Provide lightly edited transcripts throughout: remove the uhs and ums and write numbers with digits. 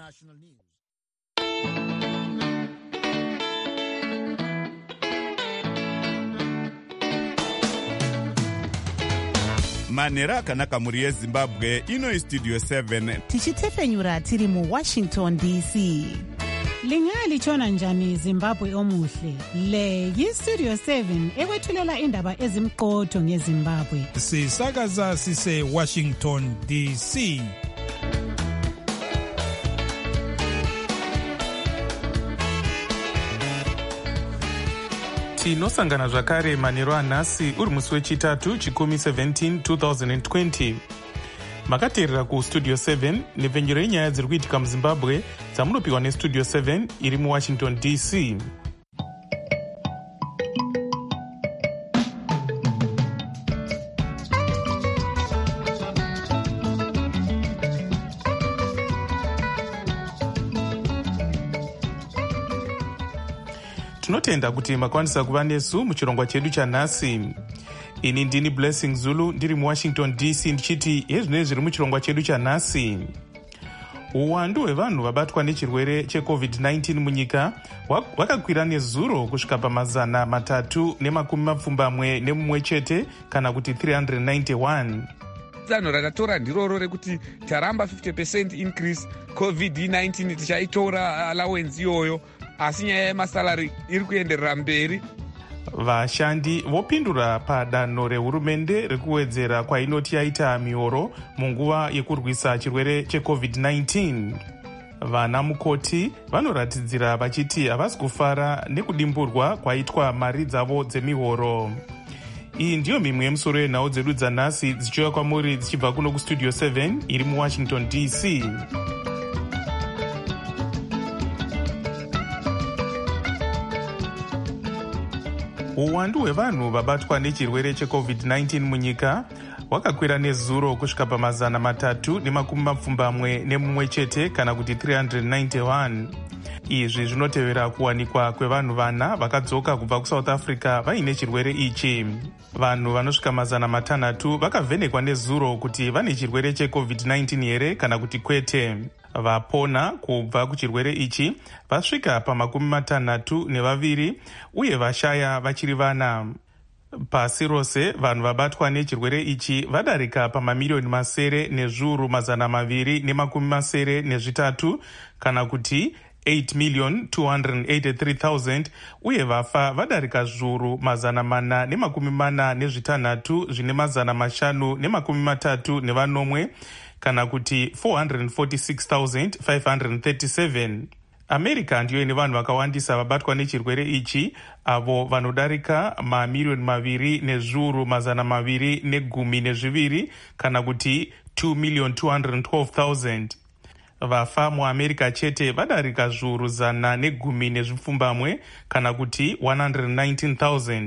international news. manhero akanaka mhuri yezimbabwe. ino istudio 7 tichitefenyura tiri muwashington dc. lingalitshona njani zimbabwe omuhle? Le yistudio 7 ekwethulela indaba ezimqotho ngezimbabwe. sisakaza sise Washington DC. tinosangana zvakare manhero anhasi uri musi wechitatu chikumi 17 2020. makateerera kustudio 7 nepfenyuro yenyaya dziri kuitika muzimbabwe dzamunopiwa nestudio 7 iri muwashington dc. tinotenda kuti makwanisa kuva nesu muchirongwa chedu chanhasi. ini ndini Blessing Zulu ndiri muwashington dc ndichiti hezvinenge zviri muchirongwa chedu chanhasi. uwandu hwevanhu vabatwa nechirwere checovid-19 munyika hwakakwira nezuro kusvika pamazana 321 chete kana kuti 391. danho ratatora ndiroro rekuti taramba 50% increase. covid-19 tichaitora allowance iyoyo, asi nyaya yemasalari iri kuenderera mberi. vashandi vopindura padanho rehurumende rekuwedzera kwainoti yaita mihoro munguva yekurwisa chirwere checovid-19. vana mukoti vanoratidzira vachiti havasi kufara nekudimburwa kwaitwa mari dzavo dzemihoro. iyi ndiyo mimwe yemusoro yenhau dzedu dzanhasi dzichiuya kwamuri dzichibva kuno kustudio 7 iri muwashington dc. uwandu hwevanhu vabatwa nechirwere checovid-19 munyika hwakakwira nezuro kusvika pamazana 321 chete kana kuti 391. izvi zvinotevera kuwanikwa kwevanhu vana vakadzoka kubva kusouth africa vaine chirwere ichi. vanhu vanosvika mazana 600 vakavhenekwa nezuro kuti vane chirwere checovid-19 here kana kuti kwete. vapona kubva kuchirwere ichi vasvika pa62 uye vashaya vachiri vana. pasi rose vanhu vabatwa nechirwere ichi vadarika pamamiliyoni 7,283 kana kuti 8,283,000 uye vafa vadarika zviuru 446 zvine 530 kana kuti 446,537. america ndiyo ine vanhu vakawandisa vabatwa nechirwere ichi, avo vanodarika mamiliyoni 2,212,000 kana kuti 2,212,000. vafa muamerica chete vadarika zviuru 110 kana kuti 119,000.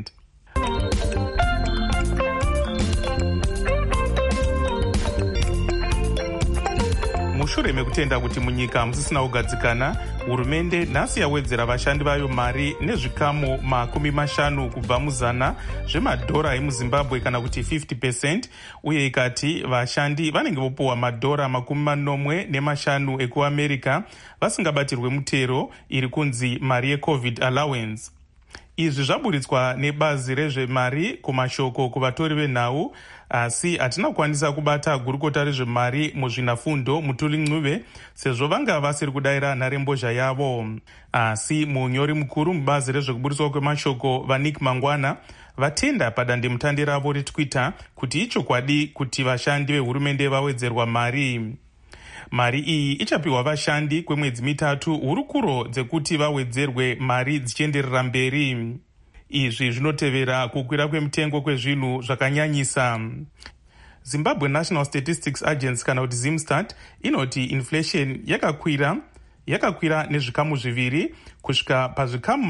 mushure mekutenda kuti munyika musisina kugadzikana, hurumende nhasi yawedzera vashandi vayo mari nezvikamu 50 kubva muzana zvemadhora emuzimbabwe kana kuti 50%, uye ikati vashandi vanenge vopiwa madhora 45 ekuamerica vasingabatirwe mutero iri kunzi mari yecovid allowance. izvi zvaburitswa nebazi rezvemari kumashoko kuvatori venhau, asi hatina kukwanisa kubata gurukota rezvemari muzvinafundo Mutuli Ncube sezvo vanga vasiri kudayira nharembozha yavo. asi munyori mukuru mubazi rezvekuburitswa kwemashoko vaNick Mangwana vatenda padandemutande ravo reTwitter kuti ichokwadi kuti vashandi vehurumende vawedzerwa mari. mari iyi ichapiwa vashandi kwemwedzi 3 hurukuro dzekuti vawedzerwe mari dzichienderera mberi. izvi zvinotevera kukwira kwemitengo kwezvinhu zvakanyanyisa. Zimbabwe National Statistics Agency kana kuti Zimstat inoti inflation yakakwira nezvikamu 2 kusvika pazvikamu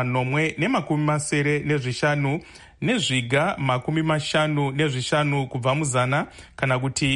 475 nezviga 55 kubva muzana kana kuti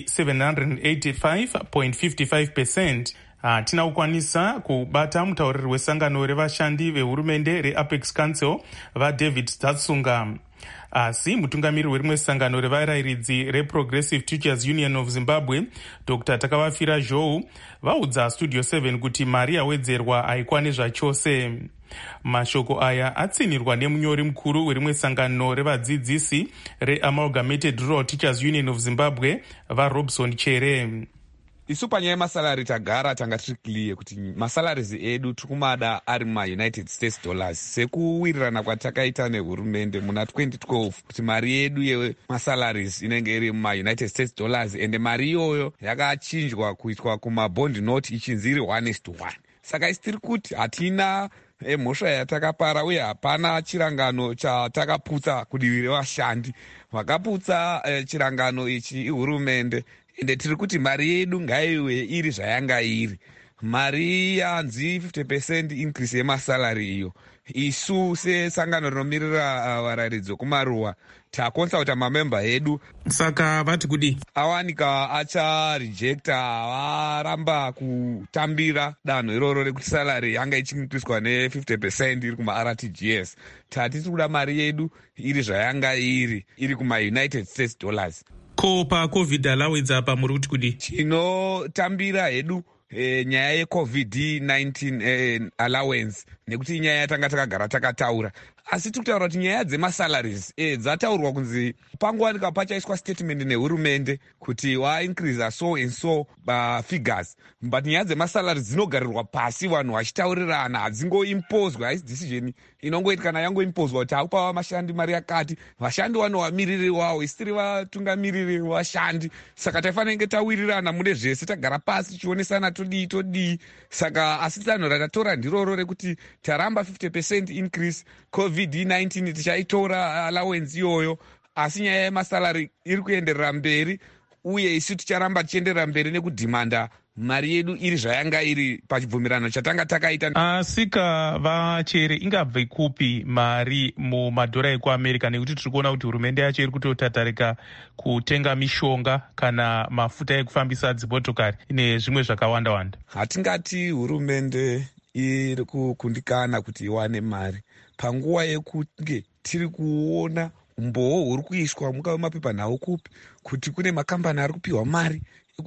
785.55%. hatina kukwanisa kubata mutauriri wesangano revashandi vehurumende reApex Council vaDavid Zatsunga. asi mutungamiri werimwe sangano revarairidzi reProgressive Teachers Union of Zimbabwe, Dr. Takavafira Zhou, vaudza Studio 7 kuti mari yawedzerwa haikwane zvachose. Mashoko aya atsinirwa nemunyori mukuru werimwe sangano revadzidzisi reAmalgamated Rural Teachers Union of Zimbabwe, vaRobson Chere. Isu panyaya yemasalari tagara tanga tiri clear kuti masalaries edu tikumada ari ma-United States dollars sekuwirirana kwatakaita nehurumende muna 2012 kuti mari yedu yemasalaries inenge iri ma-United States dollars, ende mari iyoyo yakachinjwa kuitwa kumabond note ichinzi iri 1:1. Saka isi tiri kuti hatina mhosva yatakapara uye hapana chirangano chatakaputsa kudivi revashandi. Vakaputsa chirangano ichi ihurumende, ende tiri kuti mari yedu ngaive iri zvayanga iri. Mari yanzi 50% increase yemasalari iyo, isu sesangano rinomirira varairidzi kumaruwa takonsulta mamemba edu. Saka vati kudi awanika acharejecta, varamba kutambira danho iroro rekuti salary yanga ichiinkriswa ne50% iri kuma-RTGS. Tati tikuda mari yedu iri zvayanga iri kuma-United States dollars. Ko paCovid allowance apa muri kuti kudi? Tinotambira hedu nyaya yeCovid-19 allowance nekuti nyaya yatanga takagara takataura, asi tikutaura kuti nyaya dzemasalaries dzataurwa kunzi pangowanika pachaiswa statement nehurumende kuti waincreasa so and so figures, but nyaya dzemasalaries dzinogarirwa pasi, vanhu vachitaurirana, hadzingoimpozwa. Haisi decision inongoiti kana yangoimpozwa kuti hakupa vashandi mari yakati, vashandi vanovamiriri wavo, isitiri vatungamiriri vashandi. Saka taifanira kunge tawirirana mune zvese, tagara pasi tichionesana todii. Saka asi danho ratatora ndiroro rekuti taramba 50% increase, COVID-19 tichaitora allowance iyoyo, asi nyaya yemasalari iri kuenderera mberi, uye isu ticharamba tichienderera mberi nekudhimanda mari yedu iri zvayanga iri pachibvumirano chatanga takaita. Asika vachere ingabve kupi mari mumadhora ekuAmerica, nekuti tiri kuona kuti hurumende yacho iri kutotatarika kutenga mishonga kana mafuta ekufambisa dzimotokari nezvimwe zvakawanda-wanda. Hatingati hurumende iri kukundikana kuti iwane mari panguva yekunge tiri kuona umboo huri kuiswa mukava mapepanhau kupi kuti kune makambani ari kupiwa mari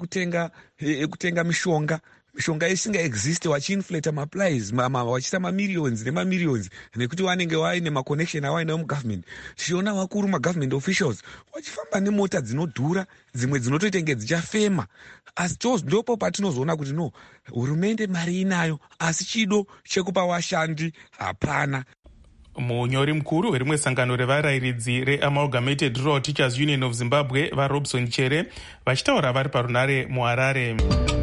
ekutenga mishonga isinga exist, wachiinflata maprice wachiisa mamillions nemamillions nekuti wanenge waine maconnection awainawo mugovernment. Tichiona vakuru magovernment officials wachifamba nemota dzinodhura, dzimwe dzinotoita nge dzichafema, asi ndopo patinozoona kuti no, hurumende mari inayo asi chido chekupa vashandi hapana. Munyori mukuru werimwe sangano revarairidzi reAmalgamated Rural Teachers Union of Zimbabwe, vaRobson Chere, vachitaura vari parunare muHarare.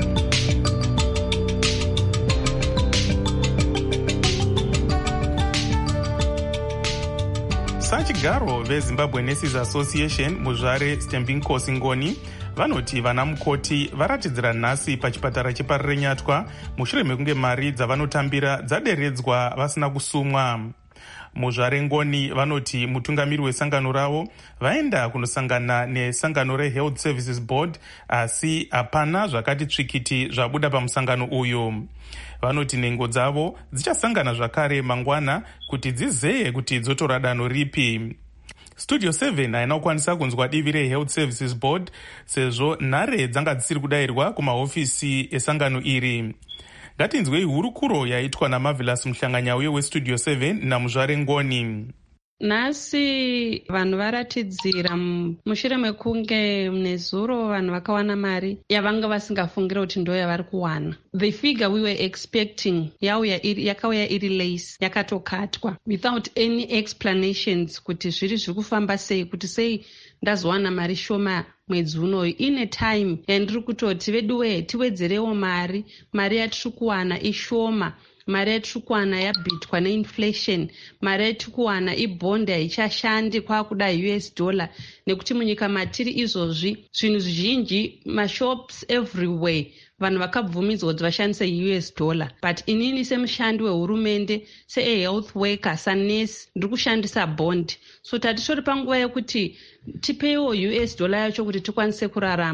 Sachigaro veZimbabwe Nurses Association muzvare Stembinkosi Ngoni vanoti vana mukoti varatidzira nhasi pachipatara cheParirenyatwa mushure mekunge mari dzavanotambira dzaderedzwa vasina kusumwa. Muzvare Ngoni vanoti mutungamiri wesangano ravo vaenda kunosangana nesangano reHealth Services Board, asi hapana zvakati tsvikiti zvabuda pamusangano uyu. Vanoti nhengo dzavo dzichasangana zvakare mangwana kuti dzizeye kuti dzotora danho ripi. Studio 7 haina kukwanisa kunzwa divi reHealth Services Board sezvo nhare dzanga dzisiri kudayirwa kumahofisi esangano iri. Ngatinzwei hurukuro yaitwa naMarvelous Muhlanganyauye weStudio 7 namuzvare Ngoni. Nhasi vanhu varatidzira mushure mekunge nezuro vanhu vakawana mari yavanga vasingafungira kuti ndo yavari kuwana. The figure we were expecting yakauya iri lace, yakatokatwa without any explanations kuti zviri kufamba sei, kuti sei ndazowana mari shoma mwedzi unoyu ine time yandiri kutoti veduwe tiwedzerewo mari yatiri kuwana ishoma, mari yatiri kuwana yabhitwa neinflation, mari yatiri kuwana ibhondi haichashandi kwakuda US dollar, nekuti munyika matiri izvozvi zvinhu zvizhinji mashops everywhere vanhu vakabvumidzwa kuti vashandise US dollar, but inini semushandi wehurumende, sehealth worker, sanesi ndiri kushandisa bond. So tati tori panguva yekuti tipewo US dollar yacho kuti tikwanise kurarama.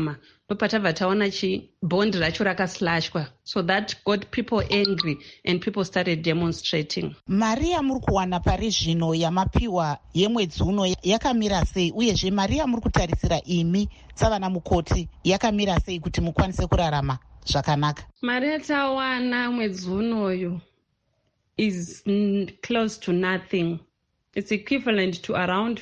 ndopatabva taona bhondi racho rakaslashwa. So that got people angry and people started demonstrating. Mari yamuri kuwana pari zvino yamapiwa yemwedzi uno yakamira sei, uyezve mari yamuri kutarisira imi savana mukoti yakamira sei kuti mukwanise kurarama zvakanaka? Mari yatawana mwedzi unoyu is close to nothing. It's equivalent to around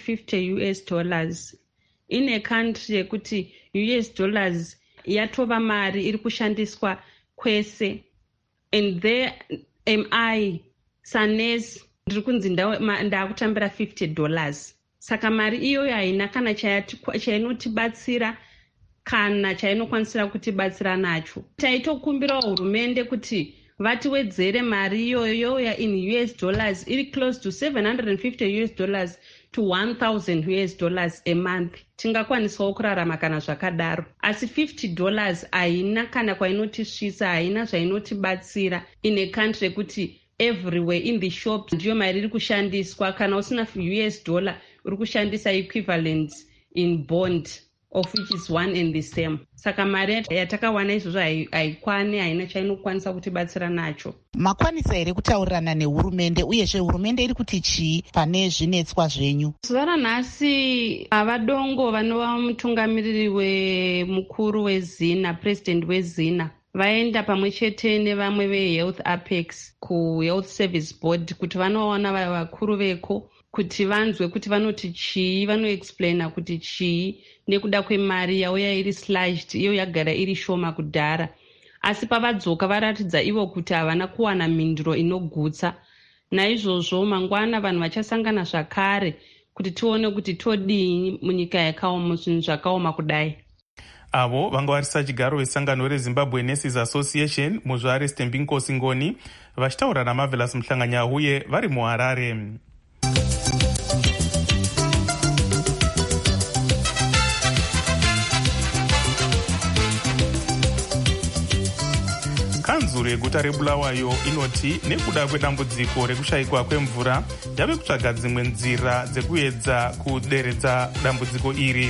$50 in a country yekuti $, yatova mari iri kushandiswa kwese. And there am I, sanes, ndiri kunzi ndakutambira $50. Saka mari iyoyo haina kana chainotibatsira kana chainokwanisira kutibatsira nacho. Taitokumbira hurumende kuti vatiwedzere mari iyoyo in $, iri close to $750 to $1,000 a month. Tingakwanisawo kurarama kana zvakadaro. Asi $50 haina kana kwainotisvisa, haina zvainotibatsira in a country kuti everywhere in the shops ndiyo mari iri kushandiswa. Kana usina $, uri kushandisa equivalent in bond, of which is one and the same. Saka mari yatakawana izvozvo haikwani, haina chainokwanisa kutibatsira nacho. Makwanisa here kutaurirana nehurumende, uyezve hurumende iri kuti chii pane zvinetswa zvenyu? Zuva ranhasi avadongo vanova mutungamiriri wemukuru wezina, president wezina, vaenda pamwe chete nevamwe vehealth apex kuhealth service board kuti vanoona vakuru veko kuti vanzwe kuti vanoti chii, vanoexplaina kuti chii nekuda kwemari yauya iri slashed, iyo yagara iri shoma kudhara. Asi pavadzoka varatidza ivo kuti havana kuwana mhinduro inogutsa. Naizvozvo mangwana vanhu vachasangana zvakare kuti tione kuti todii munyika yakaoma, zvinhu zvakaoma kudai. Avo vanga varisa chigaro vesangano reZimbabwe Nurses Association muzvare Stembinkosi Ngoni vachitaura naMarvelous Muhlanganya uye vari muHarare. Kanzuro yeguta reBulawayo inoti nekuda kwedambudziko rekushayikwa kwemvura yave kutsvaga dzimwe nzira dzekuedza kuderedza dambudziko iri.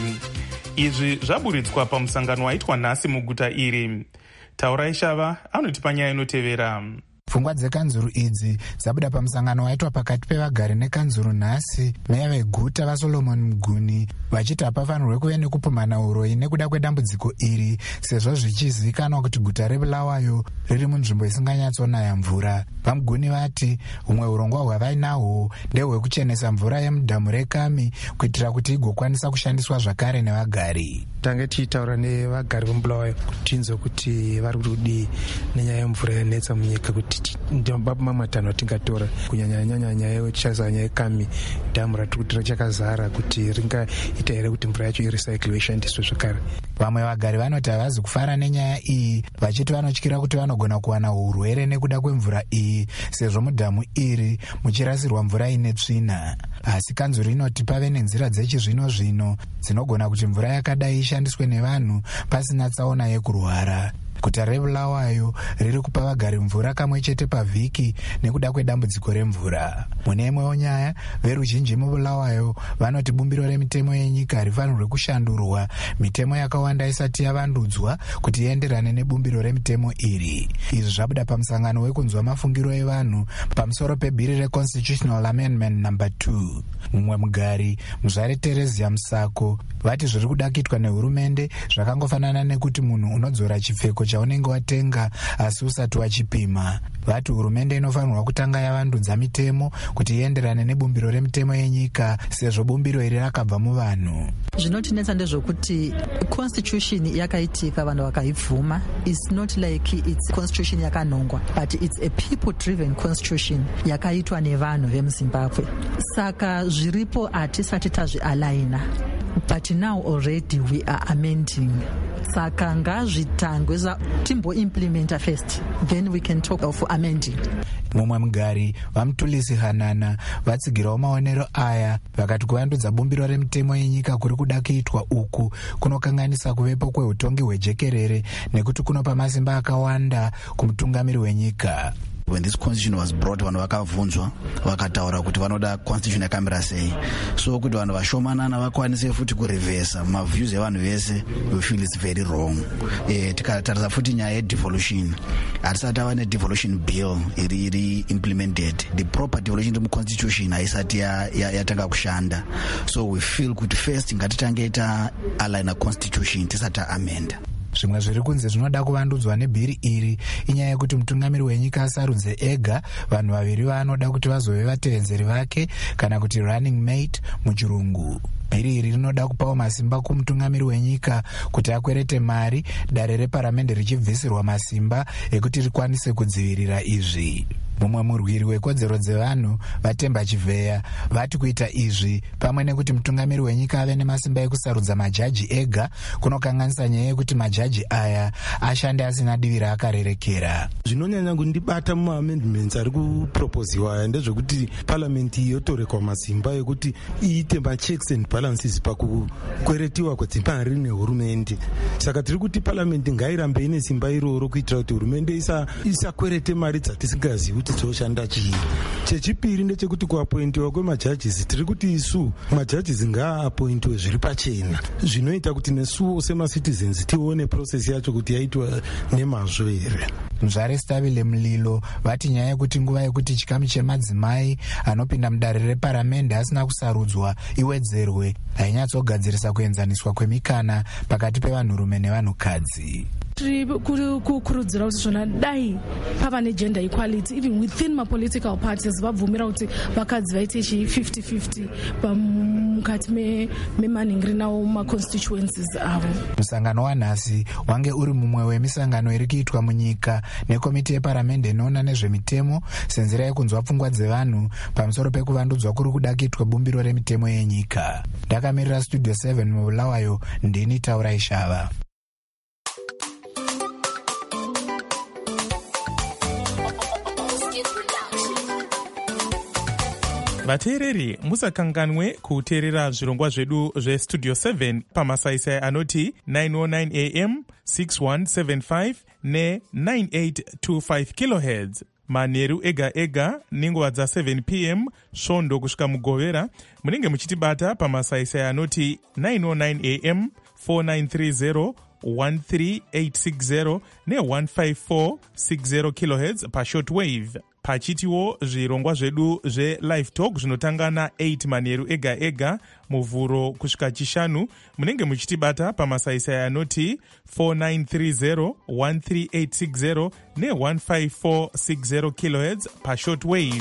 Izvi zvaburitswa pamusangano waitwa nhasi muguta iri. Taurai Shava anotipa nyaya inotevera. Pfungwa dzekanzuru idzi dzabuda pamusangano waitwa pakati pevagari nekanzuru nhasi. Meya veguta vaSolomon Muguni vachiti hapafanirwe kuve nekupumhana uroyi nekuda kwedambudziko iri, sezvo zvichizivikanwa kuti guta reBulawayo riri munzvimbo isinganyatsonaya mvura. VaMuguni vati humwe urongwa hwavainahwo ndehwekuchenesa mvura yemudhamu reKami kuitira kuti igokwanisa kushandiswa zvakare nevagari. Tange tichitaura nevagari veBulawayo kuti tinzwe kuti vari kudii nenyaya yemvura yanetsa munyika, kuti ndamamatanho tingatora kunyanya nyaya yechishandisa nyaya yeKami dhamu ratiri kuti richakazara, kuti ringaita here kuti mvura yacho irecyclwe ishandiswe zvakare. Vamwe vagari vanoti havazi kufara nenyaya iyi, vachiti vanotyira kuti vanogona kuwana urwere nekuda kwemvura iyi, sezvo mudhamu iri muchirasirwa mvura ine tsvina. Asi kanzuru inoti pave nenzira dzechizvino-zvino dzinogona kuti mvura yakadai ishandiswe nevanhu pasina tsaona yekurwara. Guta reBulawayo riri kupa vagari mvura kamwe chete pavhiki nekuda kwedambudziko remvura. Mune imwewo nyaya, veruzhinji muBulawayo vanoti bumbiro remitemo yenyika harifanirwe kushandurwa, mitemo yakawanda isati yavandudzwa kuti ienderane nebumbiro remitemo iri. Izvi zvabuda pamusangano wekunzwa mafungiro evanhu pamusoro pebhiri reConstitutional Amendment No. 2. Mumwe mugari, muzvare Teresia Musako, vati zviri kuda kuitwa nehurumende zvakangofanana nekuti munhu unodzora chipfeko chaunenge watenga asi usati wachipima. Vati hurumende inofanirwa kutanga yavandudza mitemo kuti ienderane nebumbiro remitemo yenyika, sezvo bumbiro iri rakabva muvanhu. Zvinotinetsa ndezvokuti constitution yakaitika vanhu vakaibvuma. It's not like it's constitution yakanongwa, but it's a people driven constitution yakaitwa nevanhu vemuZimbabwe. Saka zviripo hatisati tazvialaina, but now already we are amending. Saka ngazvitangwe timboimplementa first, then we can talk of amending. Mumwe mugari, vaMutulisi Hanana, vatsigirawo maonero aya vakati kuvandudza bumbiro remitemo yenyika kuri kuda kuitwa uku kunokanganisa kuvepo kweutongi hwejekerere nekuti kunopa masimba akawanda kumutungamiri wenyika. When this constitution was brought, vanhu vakavhunzwa vakataura kuti vanoda constitution yakamira sei, so kuti vanhu vashomanana vakwanise futi kurevhesa maviews evanhu vese, we feel it's very wrong. Tikatarisa futi nyaya yedevolution, hatisati ava nedevolution bill iri implemented. The proper devolution muconstitution haisati yatanga kushanda, so we feel kuti first ngatitange align constitution tisati amenda. Zvimwe zviri kunze zvinoda kuvandudzwa nebhiri iri inyaya yekuti mutungamiri wenyika asarudze ega vanhu vaviri vanoda kuti vazove vatevedzeri vake kana kuti running mate muchirungu. Bhiri iri rinoda kupawo masimba kumutungamiri wenyika kuti akwerete mari, dare reparamende richibvisirwa masimba ekuti rikwanise kudzivirira izvi. Mumwe murwiri wekodzero dzevanhu Vatemba Chivheya vati kuita izvi pamwe nekuti mutungamiri wenyika ave nemasimba ekusarudza majaji ega kunokanganisa nyaya yekuti majaji aya ashande asina divi raakarerekera. Zvinonyanya kundibata mumaamendments ari kuproposiwa aya ndezvekuti paramende yotorekwa masimba ekuti iite machecks and balances pakukweretiwa kwedzimari nehurumende. Saka tiri kuti paramende ngairambe ine simba iroro kuitira kuti hurumende isakwerete mari dzatisingazivi kuti dzoshanda chii. Chechipiri ndechekuti kuapointiwa kwemajajisi tiri kuti isu majajisi ngaapointiwe zviri pachena, zvinoita kuti nesuwo semacitizens tione process yacho kuti yaitwa nemazvo here. Mzvare Stabile Mlilo vati nyaya yekuti nguva yekuti chikamu chemadzimai anopinda mudare reparamende asina kusarudzwa iwedzerwe hainyatsogadzirisa kuenzaniswa kwemikana pakati pevanhurume nevanhukadzi. Tiri kukurudzira kuti zvona dai pava negender equality even within mapolitical parties vabvumira kuti vakadzi vaite chi 50-50 mukati memanhingiri nawo maconstituencies avo. Musangano wanhasi wange uri mumwe wemisangano iri kuitwa munyika nekomiti yeparamende inoona nezvemitemo senzira yekunzwa pfungwa dzevanhu pamusoro pekuvandudzwa kuri kuda kuitwa bumbiro remitemo yenyika. Ndakamirira Studio 7 mubulawayo, ndini Taurai Shava. vateereri musakanganwe kuteerera zvirongwa zvedu zvestudio 7 pamasaisai anoti 909 am 6175 ne9825 kilohertz manheru ega ega nenguva dza7 pm svondo kusvika mugovera. munenge muchitibata pamasaisai anoti 909 am 4930 13860 ne15460 kilohertz pashortwave. Pachitiwo zvirongwa zvedu zve-live talk zvinotanga na8 manheru ega ega muvhuro kusvika chishanu. munenge muchitibata pamasaisai anoti 4930 13860 ne15460 kilohertz pashortwave.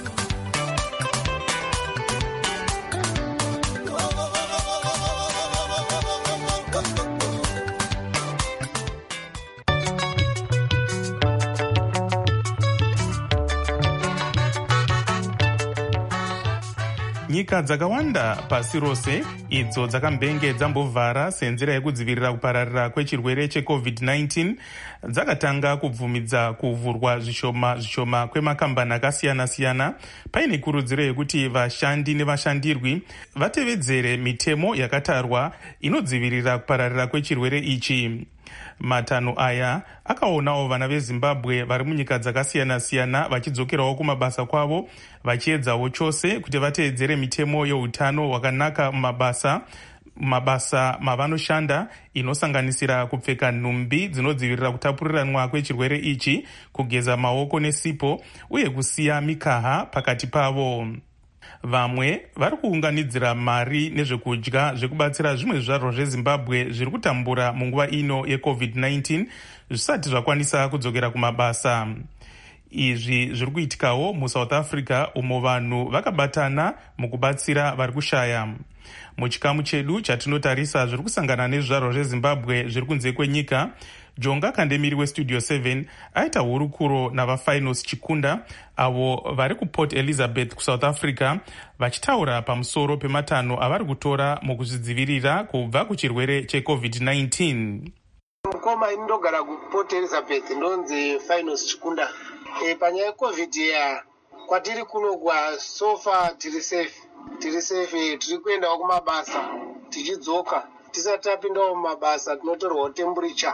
nyika dzakawanda pasi rose idzo dzakambenge dzambovhara senzira yekudzivirira kupararira kwechirwere cheCovid-19 dzakatanga kubvumidza kuvhurwa zvishoma kwemakambani akasiyana-siyana paine kurudziro yekuti vashandi nevashandirwi vatevedzere mitemo yakatarwa inodzivirira kupararira kwechirwere ichi. Matanho aya akaonawo vana veZimbabwe vari munyika dzakasiyana-siyana vachidzokerawo kumabasa kwavo vachiedzawo chose kuti vateedzere mitemo yeutano hwakanaka mumabasa mavanoshanda inosanganisira kupfeka nhumbi dzinodzivirira kutapuriranwa kwechirwere ichi, kugeza maoko nesipo uye kusiya mikaha pakati pavo. Vamwe vari kuunganidzira mari nezvekudya zvekubatsira zvimwe zvizvarwa zveZimbabwe zviri kutambura munguva ino yeCovid-19 zvisati zvakwanisa kudzokera kumabasa. Izvi zviri kuitikawo muSouth Africa umo vanhu vakabatana mukubatsira vari kushaya. Muchikamu chedu chatinotarisa zviri kusangana nezvizvarwa zveZimbabwe zviri kunze kwenyika, Jonga Kandemiri weStudio 7 aita hurukuro navaFinals Chikunda avo vari kuPort Elizabeth kuSouth Africa vachitaura pamusoro pematanho avari kutora mukuzvidzivirira kubva kuchirwere cheCovid-19. Mukoma inondogara kuPort Elizabeth ndonzi Finals Chikunda. Panyaya yeCovid kwatiri kuno kwa sofa tiri safe tiri kuendawo kumabasa tichidzoka. Tisati tapindawo mumabasa tinotorwawo temperature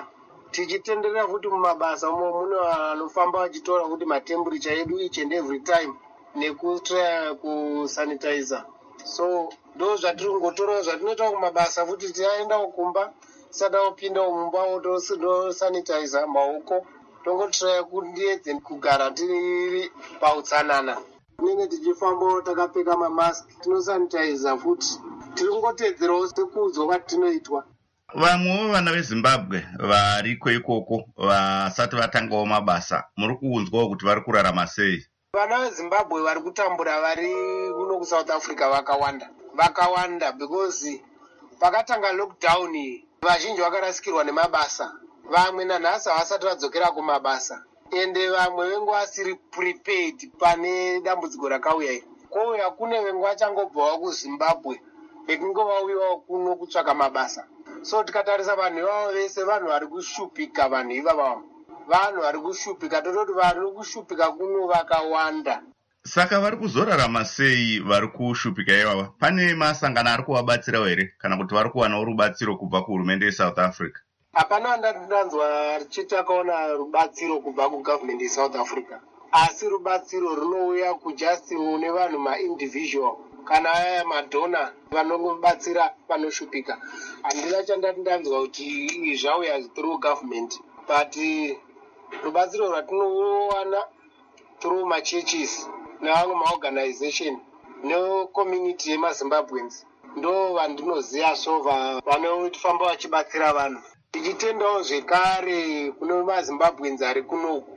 tichitenderera futi mumabasa umo mune vanofamba vachitora kuti matemburicha edu each and every time nekutraya kusanitizer. So ndo zvatiri kungotorawo zvatinoita kumabasa futi tiaenda kumba tisada kupinda mumba tosanitizer maoko tongotraya kundiedze kugara tiri pautsanana. Tinenge tichifambawo takapfeka mamaski tinosanitizer futi tiri kungotedzerawo sekuudzwa kwatinoitwa. Vamwewo vana veZimbabwe variko ikoko vasati vatangawo mabasa muri kuunzwawo kuti vari kurarama sei? Vana veZimbabwe vari kutambura vari kuno kuSouth Africa vakawanda because pakatanga lockdown vazhinji vakarasikirwa nemabasa, vamwe nanhasi havasati vadzokera kumabasa ende vamwe vengu vasiri prepared pane dambudziko rakauya iri. Kwouya kune vengu vachangobvawo kuZimbabwe vekunge vauyawo kuno kutsvaka mabasa. So tikatarisa vanhu ivavo vese vanhu vari kushupika, vanhu ivavo vanhu vari kushupika, tototi vari kushupika kuno vakawanda. Saka vari kuzorarama sei vari kushupika ivava? Pane masangano ari kuvabatsirawo here kana kuti vari kuwanawo rubatsiro kubva kuhurumende yeSouth Africa? Hapana wandanzwa richiti akaona rubatsiro kubva kugovernment yeSouth Africa, asi rubatsiro runouya kujust mune vanhu maindividual kana aya madhona vanongobatsira panoshupika. Handina chandati ndanzwa kuti zvauya through government, but rubatsiro rwatinowana through machurches nevamwe maorganization necommunity yemaZimbabweans ndo vandinoziva so vanofamba vachibatsira vanhu. Tichitendawo zvekare kune maZimbabweans ari kunoku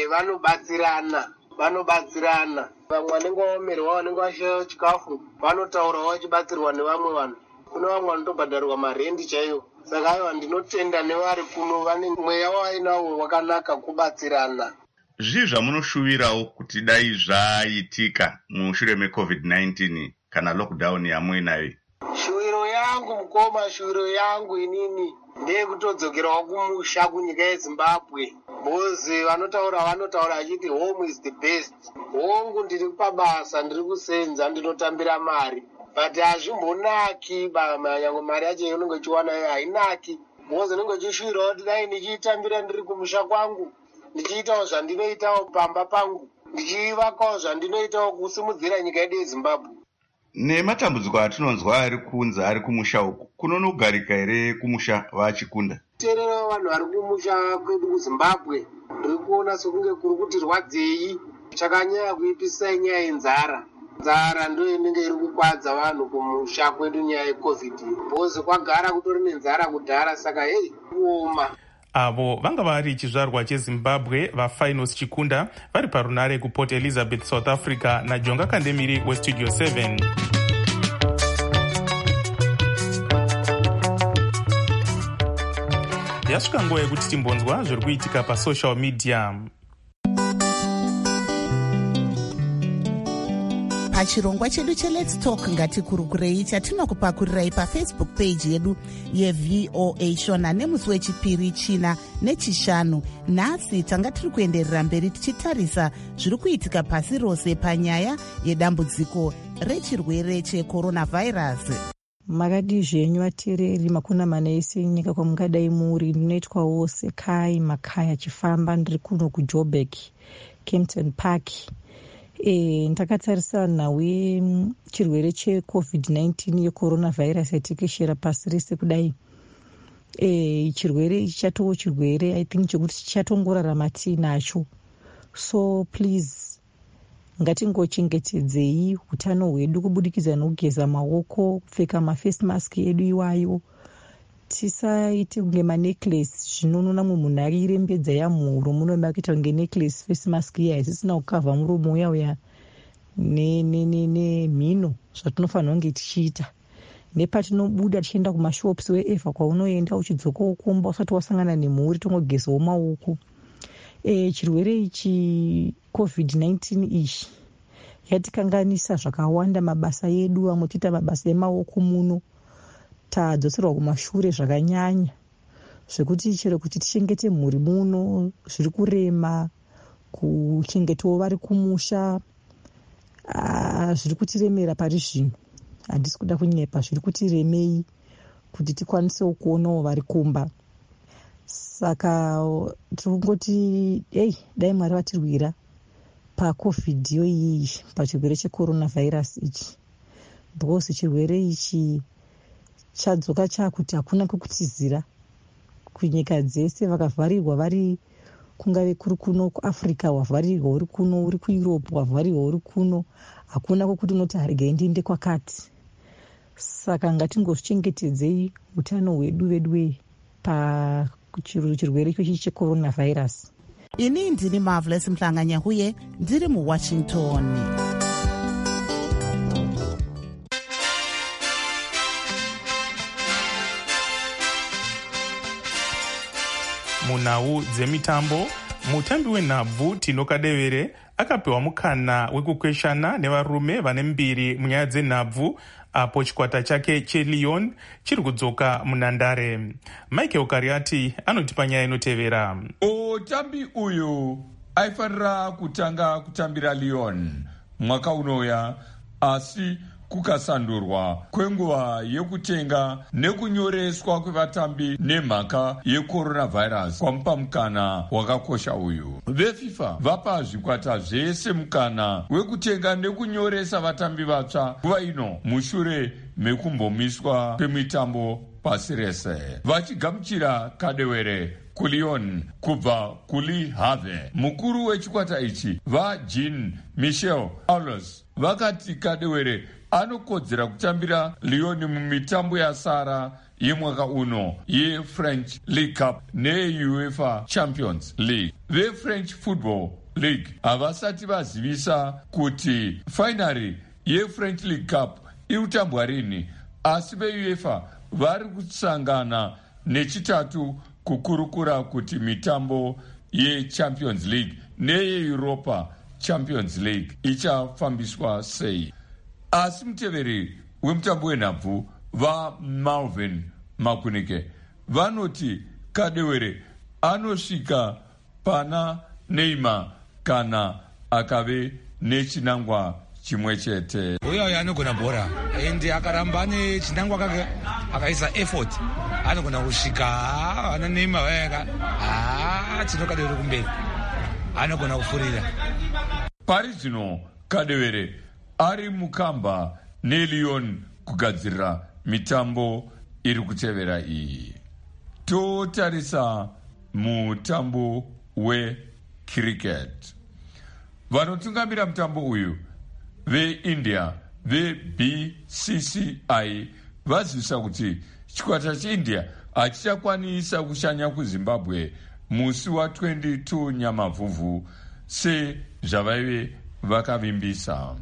vanobatsirana vamwe vanenge vaomerwa vanenge vashayiwa chikafu vanotaurawo vachibatsirwa nevamwe vanhu. Kune vamwe vanotobhadharwa marendi chaiwo. Saka aiwa ndinotenda nevari kuno vane mweya wainawo wakanaka kubatsirana. Zvii zvamunoshuvirawo kuti dai zvaitika mushure meCovid-19 kana lockdown yamuinayo? Shuviro yangu mukoma, shuviro yangu inini ndeyekutodzokerawo kumusha kunyika yeZimbabwe. Bozi vanotaura achiti home is the best. Hongu ndiri pabasa, ndiri kusenza, ndinotambira mari. But hazvimbonaki nyange mari yacho inenge ichiwanayo hainaki. Bozi ndinenge ichishuvirawo kuti dai ndichiitambira ndiri kumusha kwangu, ndichiitawo zvandinoitawo pamba pangu, ndichivakawo zvandinoitawo kusimudzira nyika yedu yeZimbabwe. Nematambudziko atinonzwa ari kunze ari kumusha uku, kunonogarika here kumusha vachikunda? Terera vanhu vari kumusha kwedu kuZimbabwe ndiri kuona sokunge kuri kuti rwadzei. Chakanyanya kuipisa nyaya yenzara. Nzara ndo inenge iri kukwadza vanhu kumusha kwedu nyaya yeCovid. Bozi kwagara kutori nenzara kudhara, saka kuoma. Avo vanga vari chizvarwa cheZimbabwe vaFinals Chikunda vari parunare kuPort Elizabeth, South Africa naJonga Kandemiri weStudio 7. Yasvika nguva yekuti timbonzwa zviri kuitika pasocial media. Pachirongwa chedu cheLet's Talk ngatikurukurei chatinokupakurirai paFacebook page yedu yeVOA Shona nemusi wechipiri, china nechishanu. Nhasi tanga tiri kuenderera mberi tichitarisa zviri kuitika pasi rose panyaya yedambudziko rechirwere cheCoronavirus. Makadi zvenyu vateereri makuna mana ese nyika kwamungadai muri, ndinoitwawo sekai makaya chifamba ndiri kuno kuJoburg, Kempton Park. Ndakatarisana wechirwere cheCovid-19 yeCoronavirus yatekeshera pasi rese kudai. Chirwere chatowo chirwere I think chekuti chatongorarama tinacho. So please ngatingochengetedzei utano hwedu kubudikidza nokugeza maoko, kupfeka maface mask edu iwayo. Tisaite kunge manecklace zvinonona munhu arirembedza yamhuro munoda kuita kunge necklace face mask iya isisina kukavha muromo uya nemhino zvatinofanira kunge tichiita. Nepatinobuda tichienda kumashops wherever kwaunoenda uchidzoka ukomba usati wasangana nemhuri tongogezawo maoko. Chirwere ichi COVID-19 ichi yatikanganisa zvakawanda mabasa edu, amwe tiita mabasa emaoko muno tadzoserwa kumashure zvakanyanya, zvekuti chero kuti tichengete mhuri muno zviri kurema, kuchengetawo vari kumusha zviri kutiremera pari zvino. Handisi kuda kunyepa, zviri kutiremei kuti tikwanisewo kuonawo vari kumba. Saka tiri kungoti dai Mwari vatirwira paCovid yo iyi, pachirwere cheCoronavirus ichi, because chirwere ichi chadzoka chakuti hakuna kwekutizira kunyika dzese. Vakavharirwa vari kungave kuri kuno kuAfrica, wavharirwa uri kuno, uri kuEurope wavharirwa uri kuno, hakuna kwekuti unoti haregai ndiende kwakati. Saka ngatingozvichengetedzei utano hwedu pachirwere ichochi cheCoronavirus. Ini ndini Marvelous Mhlanganyahuye ndiri muWashington. Munhau dzemitambo, mutambi wenhabvu Tino Kadewere akapiwa mukana wekukweshana nevarume vane mbiri munyaya dzenhabvu apo chikwata chake cheLyon chiri kudzoka munhandare. Michael Kariati anotipa nyaya inotevera. Mutambi uyu aifanira kutanga kutambira Lyon mwaka unouya, asi kukasandurwa kwenguva yekutenga nekunyoreswa kwevatambi nemhaka yeCoronavirus kwamupa mukana wakakosha uyu. VeFIFA vapa zvikwata zvese mukana wekutenga nekunyoresa vatambi vatsva nguva ino mushure mekumbomiswa kwemitambo pasi rese, vachigamuchira Kadewere kuLyon kubva kuLe Havre. Mukuru wechikwata ichi vaJean Michel Aulas vakati Kadewere anokodzera kutambira Lyon mumitambo yasara yemwaka uno yeFrench League Cup neUEFA Champions League. VeFrench Football League havasati vazivisa kuti fainari yeFrench League Cup iri kutambwa rini, asi veUEFA vari kusangana nechitatu kukurukura kuti mitambo yeChampions League neyeEuropa Champions League ichafambiswa sei. Asi muteveri wemutambo wenhabvu vaMalvin Makunike vanoti Kadewere anosvika pana Neymar kana akave nechinangwa chimwe chete. Uyo anogona bhora ende akaramba nechinangwa kake akaisa effort anogona kusvika ana Neymar vayaka Tino Kadewere kumberi anogona kufurira. Pari zvino Kadewere ari mukamba neLyon kugadzirira mitambo iri kutevera iyi. Totarisa mutambo wecricket. Vanotungamira mutambo uyu veIndia veBCCI vazivisa kuti chikwata cheIndia hachichakwanisa kushanya kuZimbabwe musi wa22 Nyamavhuvhu sezvavaive vakavimbisa.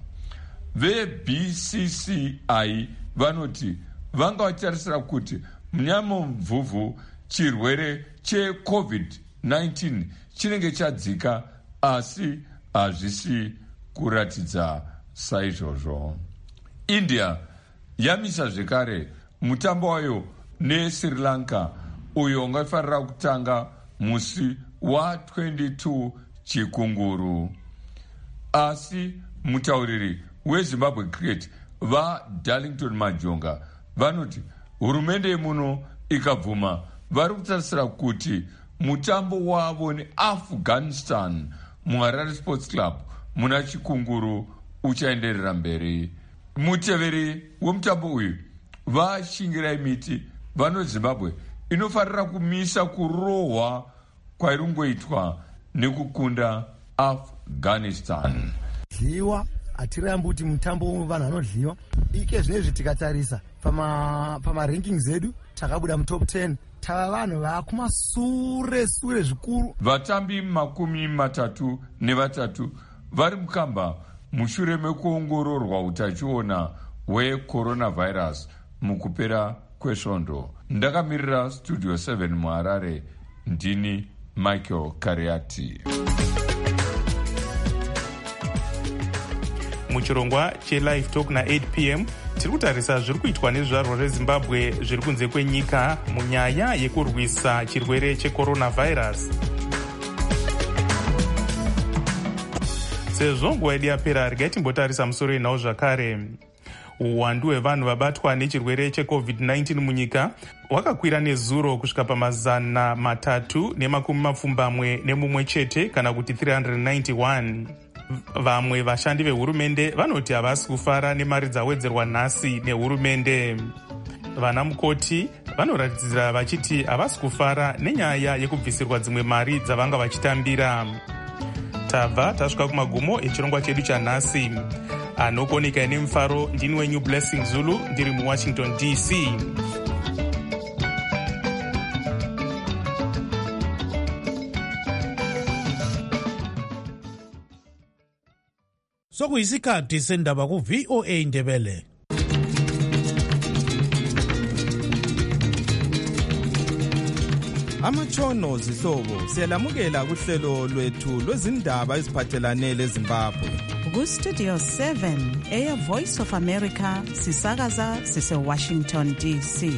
VeBCCI vanoti vanga vachitarisira kuti munyamavhuvhu chirwere cheCovid-19 chinenge chadzika, asi hazvisi kuratidza saizvozvo. India yamisa zvekare mutambo wayo neSri Lanka uyo ungafanira kutanga musi wa22 Chikunguru, asi mutauriri weZimbabwe Cricket vaDarlington Majonga vanoti hurumende yemuno ikabvuma vari kutarisira kuti mutambo wavo neAfghanistan muHarare Sports Club muna Chikunguru uchaenderera mberi. Muteveri wemutambo uyu vaShingirai Miti vanoZimbabwe inofanira kumisa kurohwa kwairungoitwa nekukunda Afghanistan. Dliwa hatirambi kuti mutambo vanhu vanodliwa ike zvinezvi tikatarisa pama-rankings edu takabuda mutop 10 tava vanhu vakumasure zvikuru. Vatambi 33 vari mukamba mushure mekuongororwa utachiona hweCoronavirus mukupera kwesvondo. Ndakamirira Studio 7 muHarare, ndini Michael Kariati. Muchirongwa cheLive Talk na8 p.m. tiri kutarisa zviri kuitwa nezvizvarwa zveZimbabwe zviri kunze kwenyika munyaya yekurwisa chirwere cheCoronavirus. Sezvo nguva yedu yapera, regai timbotarisa musoro yenhau zvakare. uwandu hwevanhu vabatwa nechirwere checovid-19 munyika hwakakwira nezuro kusvika pa321 chete, kana kuti 391. Vamwe vashandi vehurumende vanoti havasi kufara nemari dzawedzerwa nhasi nehurumende. Vana mukoti vanoratidzira vachiti havasi kufara nenyaya yekubvisirwa dzimwe mari dzavanga vachitambira. Tabva tasvika kumagumo echirongwa chedu chanhasi. Anokoneka ine mufaro ndini wenyu Blessing Zulu ndiri muWashington DC. Sokuyisikhathi sendaba ku-VOA Ndebele. Amatshono zihlobo siyalamukela kuhlelo lwethu lwezindaba eziphathelane leZimbabwe. Ku-Studio 7 Voice of America sisakaza sise-Washington DC.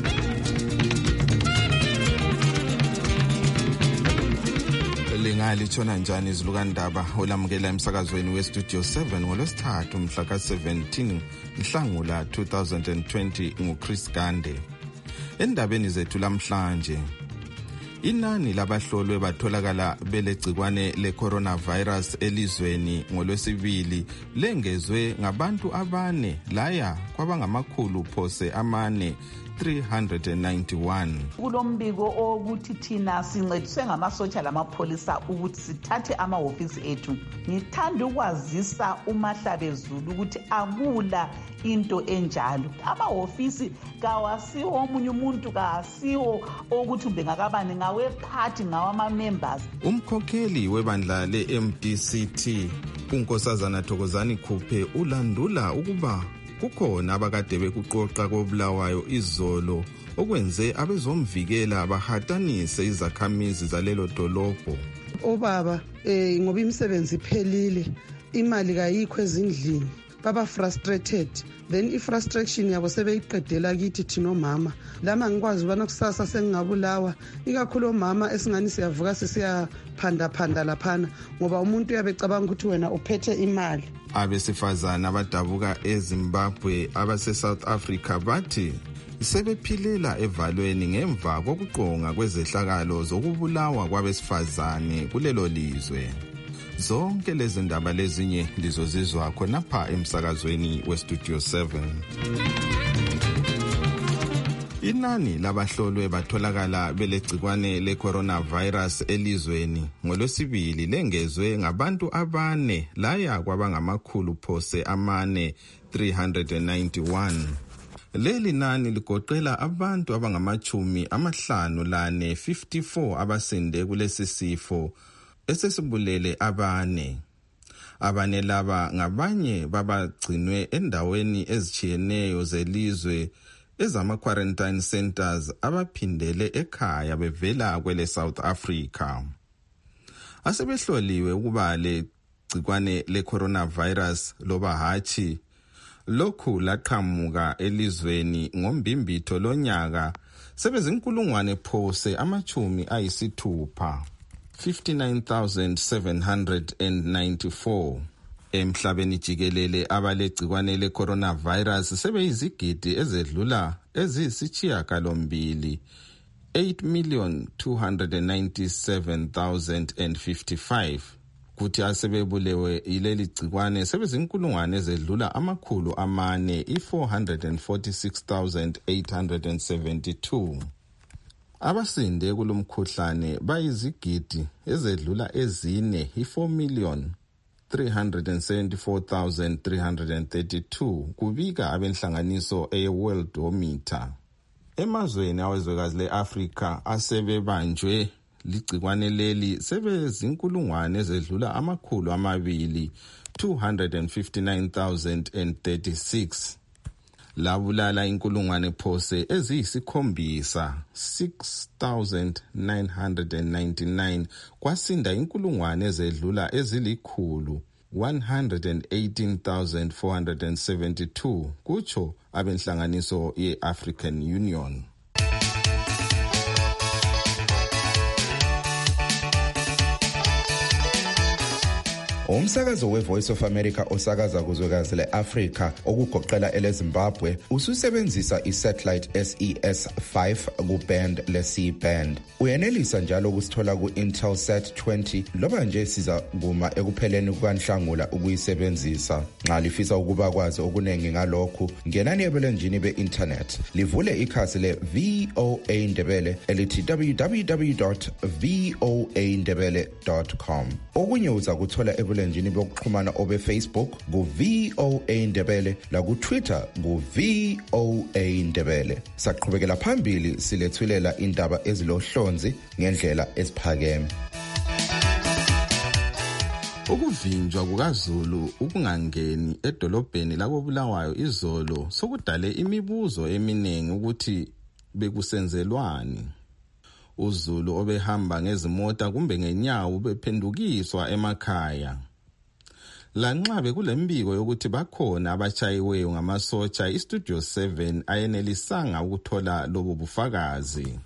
Lingalithona njani izilukandaba olamukela emsakazweni we-Studio 7 ngolwesithathu mhla ka-17 Nhlangula 2020 nguChris Gande. Endabeni zethu lamhlanje, inani labahlolwe batholakala belegcikwane le-coronavirus elizweni ngolwesibili lengezwe ngabantu 4 laya kwabangamakhulu phose 391. Kulombiko ukuthi thina sincediswe ngamasotsha lamapholisa ukuthi sithathe amahofisi ethu. Ngithanda ukwazisa uMahlabezulu ukuthi akula into enjalo. Amahofisi kawasiwo omunye umuntu, kasiwo ukuthi bengakabani ngawephathi ngawama-members. Umkhokheli webandla le-MDCT uNkosazana Thokozani Khuphe ulandula ukuba kukhona abakade bekuqoqa koBulawayo izolo okwenze abezomvikela bahatanise izakhamizi zalelo dolobho. Obaba ngoba imisebenzi iphelile, imali kayikho ezindlini, baba frustrated, then i-frustration yabo sebeyiqedela kithi thina omama. Lama ngikwazi ubana kusasa sengingabulawa, ikakhulu omama esingani siyavuka sesiyaphanda laphana ngoba umuntu uyabecabanga ukuthi wena uphethe imali. Abesifazana abadabuka eZimbabwe abase-South Africa bathi sebephilela evalweni ngemva kokuqonga kwezehlakalo zokubulawa kwabesifazane kulelo lizwe. Zonke lezi ndaba lezinye lizozizwa khonapha emsakazweni we-Studio 7. Inani labahlolwe batholakala belegcikwane le-coronavirus elizweni ngolwesibili lengezwe ngabantu 4 laya kwabangamakhulu phose 391. Leli nani ligoqela abantu abangama-54 abasinde kulesi sifo esesibulele 4. Abane laba ngabanye babagcinwe endaweni ezitshiyeneyo zelizwe ezama-quarantine centers abaphindele ekhaya bevela kwele South Africa. Asebehloliwe ukuba le gcikwane le-coronavirus loba hatshi lokhu laqhamuka elizweni ngombimbitho lonyaka sebezinkulungwane phose 59,794. Emhlabeni jikelele abalegcikwane le-coronavirus sebeyizigidi ezedlula eziyisishiyagalombili 8,297,055. Kuthi asebebulewe ileli gcikwane sebezinkulungwane ezedlula 446,872. Abasinde kulomkhuhlane bayizigidi ezedlula 4,374,332 kubika abenhlanganiso eWorldometer. Emazweni awezwekazi le-Afrika asebebanjwe ligcikwane leli sebezinkulungwane ezedlula 259,036. Labulala inkulungwane phose eziyisi-7 6,999 kwasinda inkulungwane ezedlula ezilikhulu 118,472 kutsho abenhlanganiso ye-African Union. Umsakazo we-Voice of America osakaza kuzwekazi le-Afrika okugoqela eleZimbabwe ususebenzisa i-satellite SES-5 ku-band le-C-band. Uyenelisa njalo ukusithola ku-Intelsat 20 loba nje siza kuma ekupheleni kukaNhlangula ukuyisebenzisa. Nxa lifisa ukuba kwazi okuningi ngalokhu, ngenani ebulenjini be-internet. Livule ikhasi le-VOA Ndebele elithi www.voandebele.com. Okunye uza kuthola ebulenjini bokuxhumana obe-Facebook ku-VOA Ndebele laku-Twitter ku-VOA Ndebele. Saqhubekela phambili silethulela indaba ezilohlonzi ngendlela esiphakeme. Ukuvinjwa kukaZulu ukungangeni edolobheni lakoBulawayo izolo sokudale imibuzo eminingi ukuthi bekusenzelwani. UZulu obehamba ngezimota kumbe ngenyawo bephendukiswa emakhaya. Lanxa bekulembiko yokuthi bakhona abachayiweyo ngamasotsha, iStudio 7 ayenelisanga ukuthola lobo bufakazi.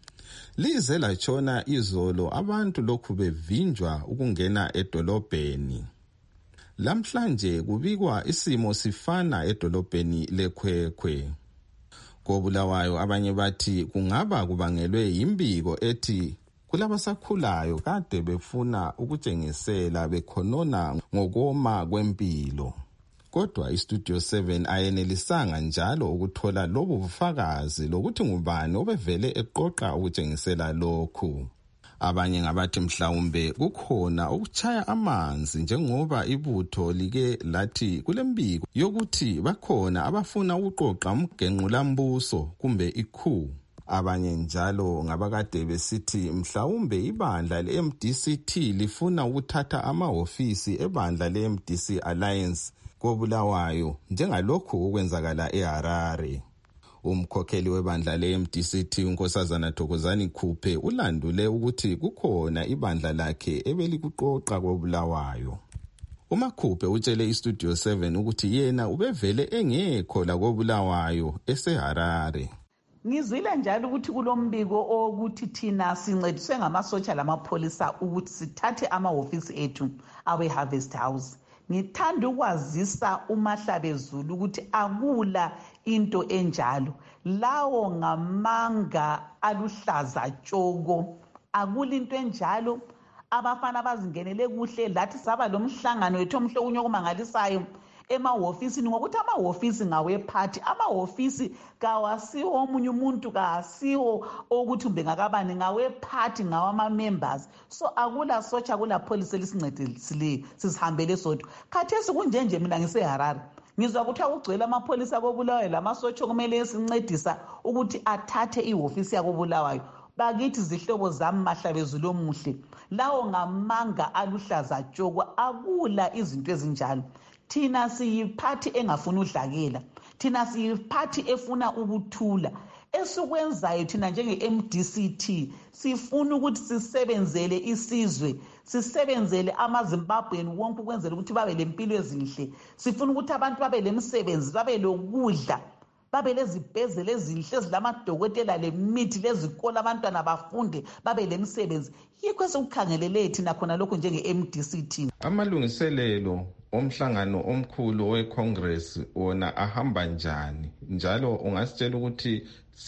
Lize latshona izolo abantu lokhu bevinjwa ukungena edolobheni. Lamhlanje kubikwa isimo sifana edolobheni leKwekwe. KoBulawayo abanye bathi kungaba kubangelwe yimbiko ethi kulabasakhulayo kade befuna ukutshengisela bekhonona ngokoma kwempilo. Kodwa iStudio 7 ayenelisanga njalo ukuthola lobo bufakazi lokuthi ngubani obevele eqoqa ukutshengisela lokhu. Abanye ngabathi mhlawumbe kukhona ukuchaya amanzi njengoba ibutho like lathi kulembiko yokuthi bakhona abafuna ukuqoqa umgenqulambuso kumbe ikhu. Abanye njalo ngabakade besithi mhlawumbe ibandla le-MDCT lifuna ukuthatha amahofisi ebandla le-MDC Alliance koBulawayo njengalokhu okwenzakala eHarare. Umkhokheli webandla le-MDCT uNkosazana Thokozani Khuphe ulandule ukuthi kukhona ibandla lakhe ebelikuqoqa koBulawayo. UMakhuphe utshele iStudio 7 ukuthi yena ubevele engekho la koBulawayo eseHarare. Ngizwile njalo ukuthi kulombiko ukuthi thina sincediswe ngamasotsha lamapholisa ukuthi sithathe amahofisi ethu awe-Harvest House. Ngithanda ukwazisa uMahlabezulu ukuthi akula into enjalo. Lawo ngamanga aluhlaza tshoko. Akula into enjalo. Abafana bazingenele kuhle lathi saba lomhlangano wethu omhle kunye okumangalisayo emahofisini ngokuthi amahofisi ngawephathi. Amahofisi kawasiwo omunye umuntu, kasiwo ukuthi bengakabani, ngawephathi ngawama-members. So akula sotsha, akula police elisincedisileyo sisihambele sodwa. Khathesi kunjenje mina ngiseHarare ngizwa kuthiwa kugcwele amapholisa koBulawayo lamasotsha kumele esincedisa ukuthi athathe ihofisi yakoBulawayo. Bakithi zihlobo zami Mahlabezulu omuhle, lawo ngamanga aluhlaza tshoko. Akula izinto ezinjalo. Thina siyiphathi engafuna udlakela, thina siyiphathi efuna ukuthula. Esukwenzayo thina njenge-MDCT sifuna ukuthi sisebenzele isizwe, sisebenzele amaZimbabweni wonke ukwenzela ukuthi babe lempilo ezinhle. Sifuna ukuthi abantu babe lemisebenzi, babe lokudla, babe lezibhedlela ezinhle ezilamadokotela lemithi, lezikole abantwana bafunde, babe lemisebenzi. Yikho esikukhangelele thina khona lokho njenge-MDCT. Amalungiselelo omhlangano omkhulu weCongress wona ahamba njani? Njalo ungasitshela ukuthi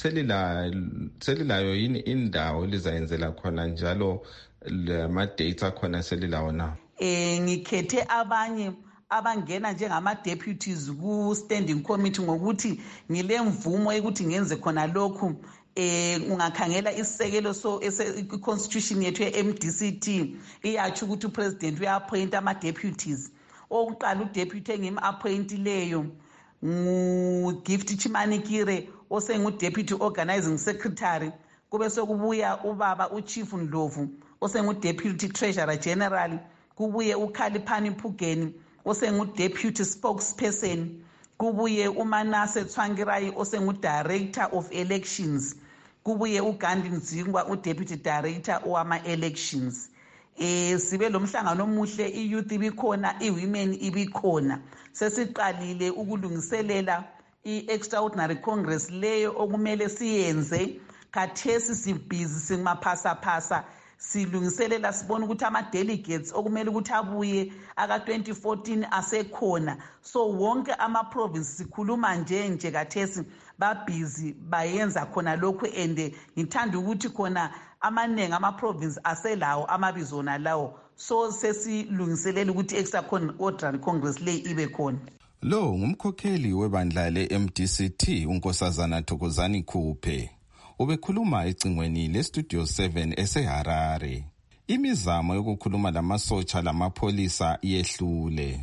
selilayo yini indawo lizayenzela khona njalo lama-dates akhona selilawo na? Ngikhethe abanye abangena njengama-deputies ku-standing committee ngokuthi ngilemvumo yokuthi ngenze khona lokhu. Ungakhangela isisekelo i-constitution yethu ye-MDCT iyatsho ukuthi upresident uya-appoint ama-deputies. Okuqala udeputy engim-appointileyo ngu-Gift Chimanikire osengu-deputy organizing secretary. Kube sekubuya ubaba uChief Ndlovu osengu-deputy treasurer general. Kubuye uKhaliphani Phugeni osengu-deputy spokesperson. Kubuye uManase Tsvangirai osengu-director of elections. Kubuye uGandhi Nzingwa u-deputy director owama-elections. Sibe lo mhlangano omuhle, i-youth ibikhona, i-women ibikhona. Sesiqalile ukulungiselela i-extraordinary congress leyo okumele siyenze. Khathesi sibhizi simaphasa silungiselela sibona ukuthi ama-delegates okumele ukuthi abuye aka-2014 asekhona. So wonke ama-province sikhuluma nje kathesi babhizi bayenza khona lokhu, and ngithanda ukuthi khona amaningi ama-province aselawo amabizo wona lawo. So sesilungiselela ukuthi extraordinary congress le ibe khona. Lo ngumkhokheli webandla le-MDCT uNkosazana Thokozani Khuphe. Ubekhuluma ecingweni leStudio 7 eseHarare. Imizamo yokukhuluma lamasotsha lamapholisa yehlule.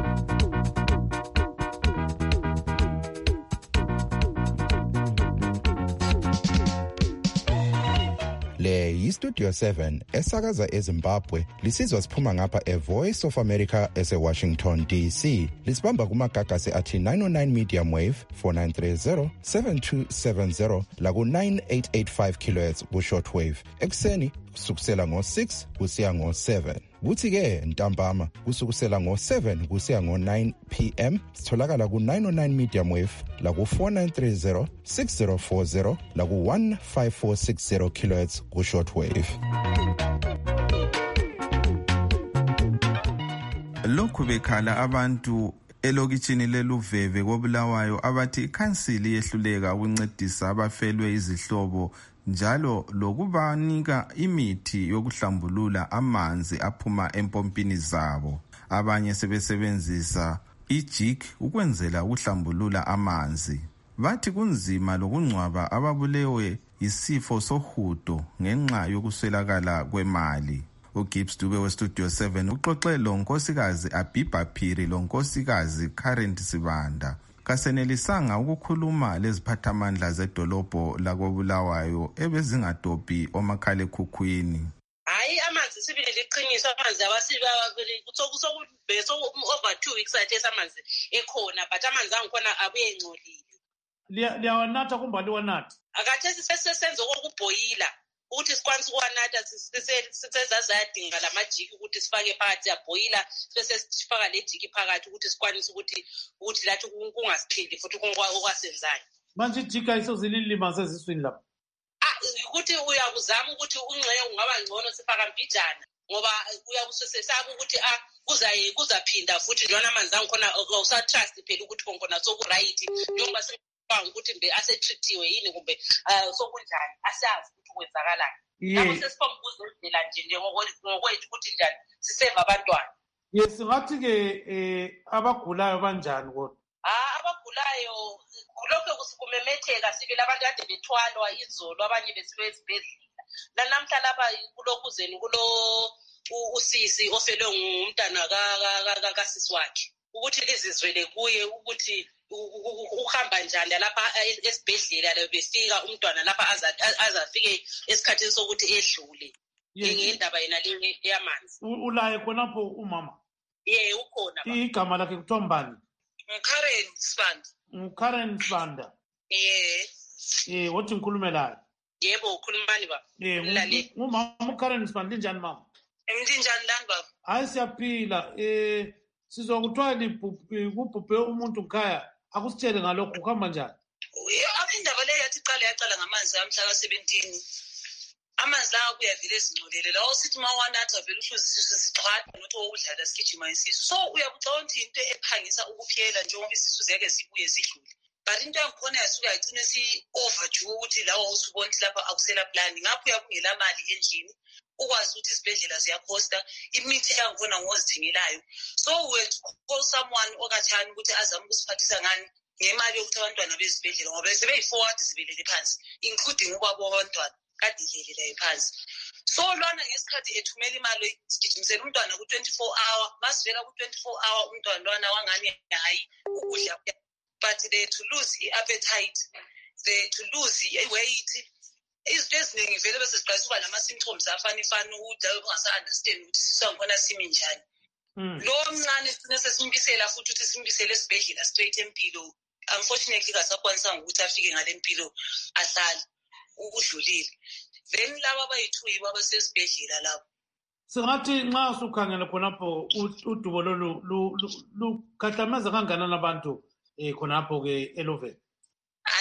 Le yiStudio 7 esakaza eZimbabwe, lisizwa siphuma ngapha eVoice of America eseWashington DC. Lisibamba kumagagasi athi 909 medium wave 4930 7270 laku 9885 kHz ku shortwave. Ekseni kusukusela ngo6 kusiya ngo7. Kuthi ke ntambama kusukusela ngo7 kusiya ngo9 PM sitholakala ku 909 medium wave la ku 4930 6040 la ku 15460 kHz ku shortwave. Lokhu bekhala abantu elokitshini leLuveve koBulawayo abathi ikhansili yehluleka ukuncedisa abafelwe izihlobo njalo lokubanika imithi yokuhlambulula amanzi aphuma empompini zabo. Abanye sebesebenzisa ijig ukwenzela ukuhlambulula amanzi. Bathi kunzima lokungcwaba ababulewe isifo sohudo ngenxa yokuswelakala kwemali. uGibbs Dube weStudio 7 uxoxe lo nkosikazi Abiba Phiri lo nkosikazi Current Sibanda. Kasenelisanga ukukhuluma leziphathamandla zedolobho lakoBulawayo ebezingadobhi omakhala ekhukhwini. Hayi amanzi sibile liqiniso amanzi abasiba kutsokusokube so over 2 weeks athe amanzi ekhona but amanzi angikhona abuye engcolile. Liyawanatha kumbali wanatha. Akathesi sesenzo kokubhoyila ukuthi sikwanisa ukwanatha sisezazayadinga lamajiki ukuthi sifake phakathi yabhoyila bese sifaka lejiki phakathi ukuthi sikwanisa ukuthi lathi kungasiphindi futhi okwasenzayo. Manje ijiki ayisozililimaze eziswini lapha. Ukuthi uyakuzama ukuthi unxeye ungaba ngcono sifaka mbijana ngoba uyabusesesaba ukuthi kuzaphinda futhi njona amanzi angikhona awusatrust phela ukuthi konke sokuright njengoba ukuthi mbe asetreatiwe yini kumbe sokunjani asazi ukuthi kwenzakalani. Lapho sesifoma ukuzenzela nje ngokwethu ukuthi njani siseve abantwana. Yes, ngathi ke abagulayo banjani kodwa? Abagulayo lokho kusikumemetheka sibile abantu kade bethwalwa izolo abanye besibezibhedlela. Namhla lapha kulokuzeni kulo usisi ofelwe ngumntana kasisi wakhe ukuthi lizizwele kuye ukuthi uhamba njani lapha esibhedlela la befika umntwana lapha azafike esikhathini sokuthi edlule ngendaba yena le yamanzi. Ulaye khonapho umama? Ukhona. Igama lakhe kuthiwa mbani? Karen Sibanda. Karen Sibanda. Wathi ngikhulume laye? Yebo ukhulumani baba. Umama Karen Sibanda linjani mama? Njani lani baba? Hayi siyaphila. Sizokuthiwa kubhubhe umuntu ngikhaya akusitshele ngalokho kuhamba njani? Indaba leyo yathi yaqala ngamanzi amhla ka-17. Amanzi lawa kuyavile ezingcolele lawo sithi uma wanatha vele uhluzisisu sixhwatha nothi wokudlala sigijima isisu. So uyabucabanga ukuthi into ephangisa ukuphela njengoba isisu ziyake zibuye zidlule. But into yangikhona yasuke yagcine si-overdue ukuthi lawo usubona ukuthi lapha akusela plani. Ngapho uyakungela mali endlini ukwazi ukuthi izibhedlela ziyakhosta imithi yangikhona ngozithengelayo. So we call someone okathani ukuthi azame ukusiphathisa ngani ngemali yokuthi abantwana bezibhedlela ngoba sebeyi-4 zibelele phansi including ukwabo abantwana kade ilele phansi. So lona ngesikhathi ethumela imali sigijimisela umntwana ku-24 hour masivela ku-24 hour umntwana lwana wangani hayi ukudla but they to lose i-appetite, they to lose i-weight. Izinto eziningi vele bese siqalisa ukuba nama-symptoms afana ukuthi ungasa-understand ukuthi sisangikhona simi njani. Lo mncane sine sesimbisela futhi ukuthi simbisele esibhedlela straight empilo. Unfortunately kasakwanisanga ukuthi afike ngale mpilo ahlale ukudlulile. Then laba abayi-2 yibo abasesibhedlela labo. Singathi nxa usukhangele khonapho udubo lolu lukhahlameza kangakanani abantu khonapho ke eLuveve?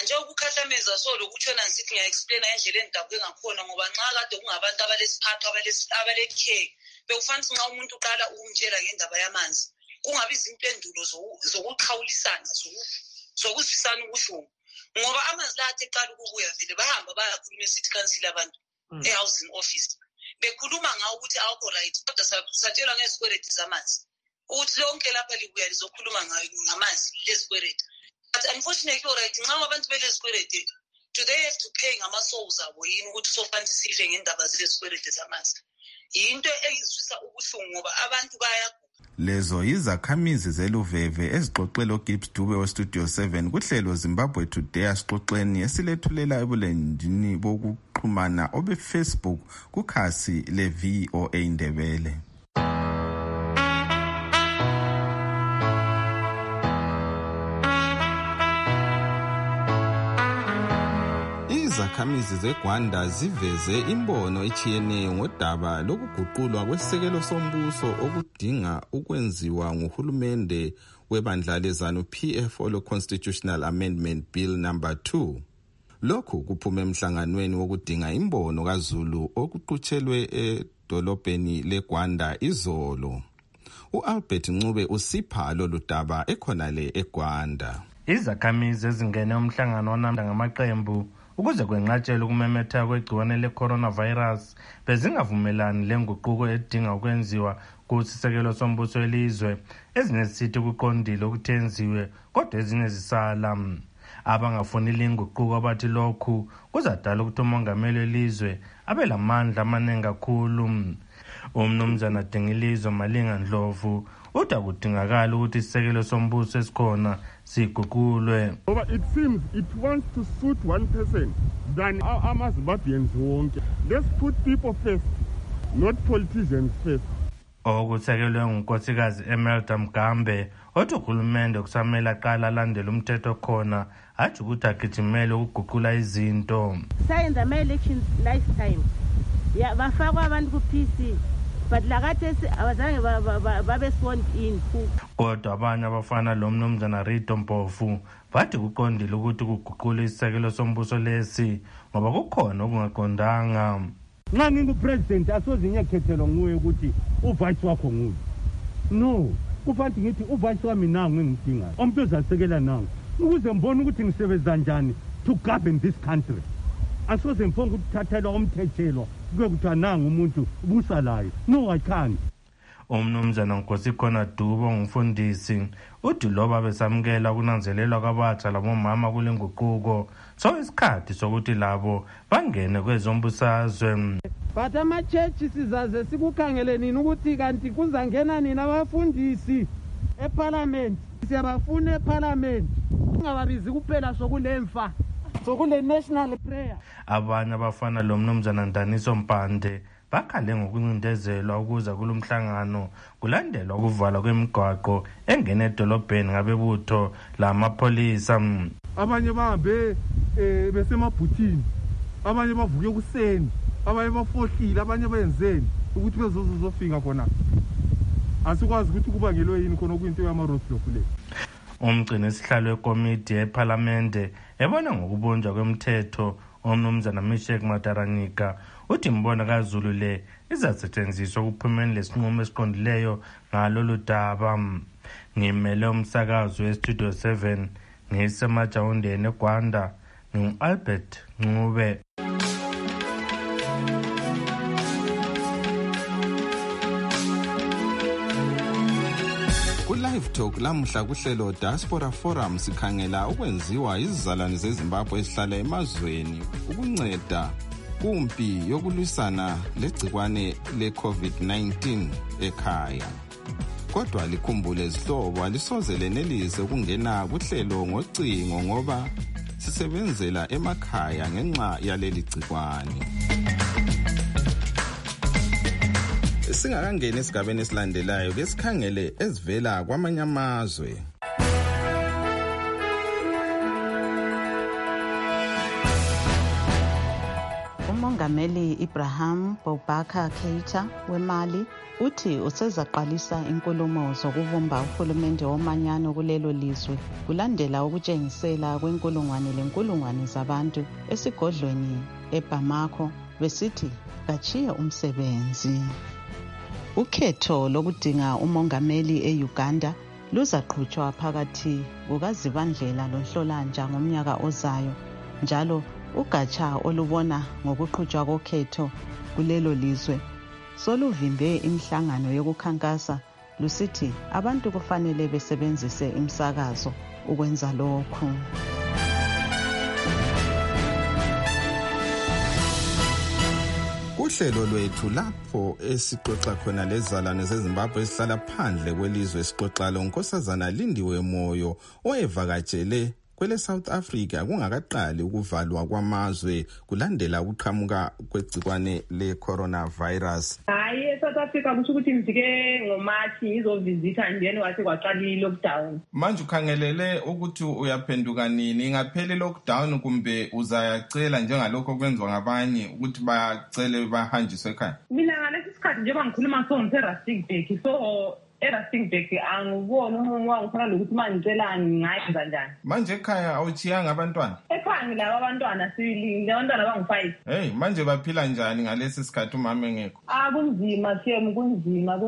nje ukukhahlameza so lokutshona ngisithi ngiya-explaina ngendlela endabuke ngakhona ngoba nxa kade kungabantu abalesiphatho abale-care bekufanele ukuthi nxa umuntu uqala ukumtshela ngendaba yamanzi kungabi izimpendulo zokuqhawulisana zokuzwisana ubuhlungu ngoba amanzi la athi eqala ukubuya vele bahamba bayakhuluma e-city council abantu e-housing office bekhuluma ngawo ukuthi awukho right kodwa satshelwa ngezikweleti zamanzi ukuthi lonke lapha libuya lizokhuluma ngamanzi lezikweleti. But unfortunately, right, nxa abantu belezikweleti do they have to pay ngama-souls abo yini ukuthi sofanele sife ngendaba zelezikweleti zamanzi? Yinto eyizwisa ubuhlungu ngoba abantu bayaguga. Lezo yizakhamizi zeluveve ezixoxela uGibbs Dube weStudio 7 kuhlelo Zimbabwe Today asixoxeni esilethulela ebulenjini bokuxhumana obe-Facebook kukhasi le-VOA Ndebele. Izakhamizi zeGwanda ziveze imbono etshiyeneyo ngodaba lokuguqulwa kwesisekelo sombuso okudinga ukwenziwa nguhulumende webandla lezanu PF olo Constitutional Amendment Bill number 2. Lokhu kuphume emhlanganweni wokudinga imbono kaZulu okuqhutshelwe edolobheni leGwanda izolo. uAlbert Ncube usipha lolu daba ekhonale eGwanda. Izakhamizi ezingene umhlangano onamda ngamaqembu ukuze kwenqatshelwe ukumemetheka kwegciwane le-coronavirus bezingavumelani lenguquko edinga ukwenziwa kusisekelo sombuso welizwe. Ezinye zisithi kuqondile ukuthi enziwe kodwa ezinye zisala. Abangafunile inguquko bathi lokhu kuzadala ukuthi umongameli welizwe abe lamandla amaningi kakhulu. Umnumzana Dingilizo Malinga Ndlovu uthi akudingakala ukuthi isisekelo sombuso esikhona siguqulwe. It seems it wants to suit one person than ama-Zimbabweans wonke. Let's put people first, not politicians first. Okusekelwe ngunkosikazi Emelda Mgambe othi uhulumende kusamele aqala alandele umthetho khona athi ukuthi agijimele ukuguqula izinto. Sayenza ama-elections last time bafakwa abantu ku-PC but lakathesi abazange babe sworn in. Kodwa abanye abafana lo mnumzana Rito Mpofu bathi kuqondile ukuthi kuguqule isisekelo sombuso lesi ngoba kukhona okungaqondanga. Nxa ngingupresident asoze ngiyakhethelwa nguye ukuthi uvice wakho nguye. No, kufanele ngithi uvice wami nangu engidingayo umuntu ozasekela nangu ukuze mbone ukuthi ngisebenza njani to govern this country. Asoze mfonga ukuthathelwa umthethelwa kube kuthiwa nangu umuntu ubusalayo. No, I can't. Umnumzana Nkosikhona Dubo ngumfundisi uthi loba besamkela kunanzelelwa kwabatsha labomama kule nguquko so isikhathi sokuthi labo bangene kwezombusazwe. But ama-church sizaze sikukhangele nini ukuthi kanti kuzangena nini abafundisi eparliament. Siyabafuna eparliament ungababizi kuphela sokulemfa sokule national prayer. Abanye abafana lo mnumzana Ndaniso Mpande bakhale ngokuncindezelwa ukuza kulomhlangano kulandelwa ukuvalwa kwemigwaqo engene edolobheni ngabebutho lamapolisa. Abanye bahambe besemabhuthini, abanye bavuke kuseni, abanye bafohlile, abanye benzeni ukuthi bezozofika khona. Asikwazi ukuthi kubangelwe yini khona kuyinto yama-roadblock le. Umgcini sihlalo wekomiti yeParlamente ebona ngokubunjwa kwemthetho umnumzana Mishek Mataranika uthi imbono kaZulu le izasetshenziswa ukuphumeni lesinqumo esiqondileyo ngalolu daba. Ngimele umsakazo weStudio 7 ngisemajawundeni eGwanda ngingu-Albert Ncube. Live Talk lamuhla kuhlelo Diaspora Forum sikhangela ukwenziwa izizalwane zeZimbabwe ezihlala emazweni ukunceda kumpi yokulwisana legcikwane le-COVID-19 ekhaya. Kodwa likhumbule izihlobo alisoze lenelise ukungena kuhlelo ngocingo ngoba sisebenzela emakhaya ngenxa yaleli gcikwane. Singakangena esigabeni esilandelayo ke sikhangele ezivela kwamanye amazwe. Umongameli Ibrahim Boubacar Keita weMali uthi usezaqalisa inkulumo zokuvumba uhulumende womanyano kulelo lizwe kulandela ukutshengisela kwenkulungwane lenkulungwane zabantu esigodlweni eBamako besithi kachiye umsebenzi. Ukhetho lokudinga umongameli eUganda luzaqhutshwa phakathi kukaZibandlela loNhlolanja ngomnyaka ozayo, njalo ugatsha olubona ngokuqhutshwa kokhetho kulelo lizwe soluvimbe imihlangano yokukhankasa lusithi abantu kufanele besebenzise imisakazo ukwenza lokhu. Uhlelo lwethu lapho esixoxa khona lezalwane zeZimbabwe esihlala phandle kwelizwe esixoxa lo Nkosazana Lindiwe Moyo oyevakatshele kwele South Africa kungakaqali ukuvalwa kwamazwe kulandela ukuqhamuka kwegcikwane le coronavirus. Hayi, South Africa kusho ukuthi ngifike ngoMathi ngizovisitha njeni wase kwaqala i-lockdown. Manje ukhangelele ukuthi uyaphenduka nini? Ingaphela i-lockdown kumbe uzayacela njengalokho okwenziwa ngabanye ukuthi bacele bahanjiswe ekhaya? Mina ngalesi sikhathi njengoba ngikhuluma so ngise-Rustenburg, so eRustenburg angiboni umuntu wangifana lokuthi mangicela ngayenza njani. Manje ekhaya awuchiyanga abantwana? Ekhaya ngilabo abantwana sibili, abantwana bangu-5. Hey, manje baphila njani ngalesi sikhathi umama engekho? Kunzima shem, kunzima.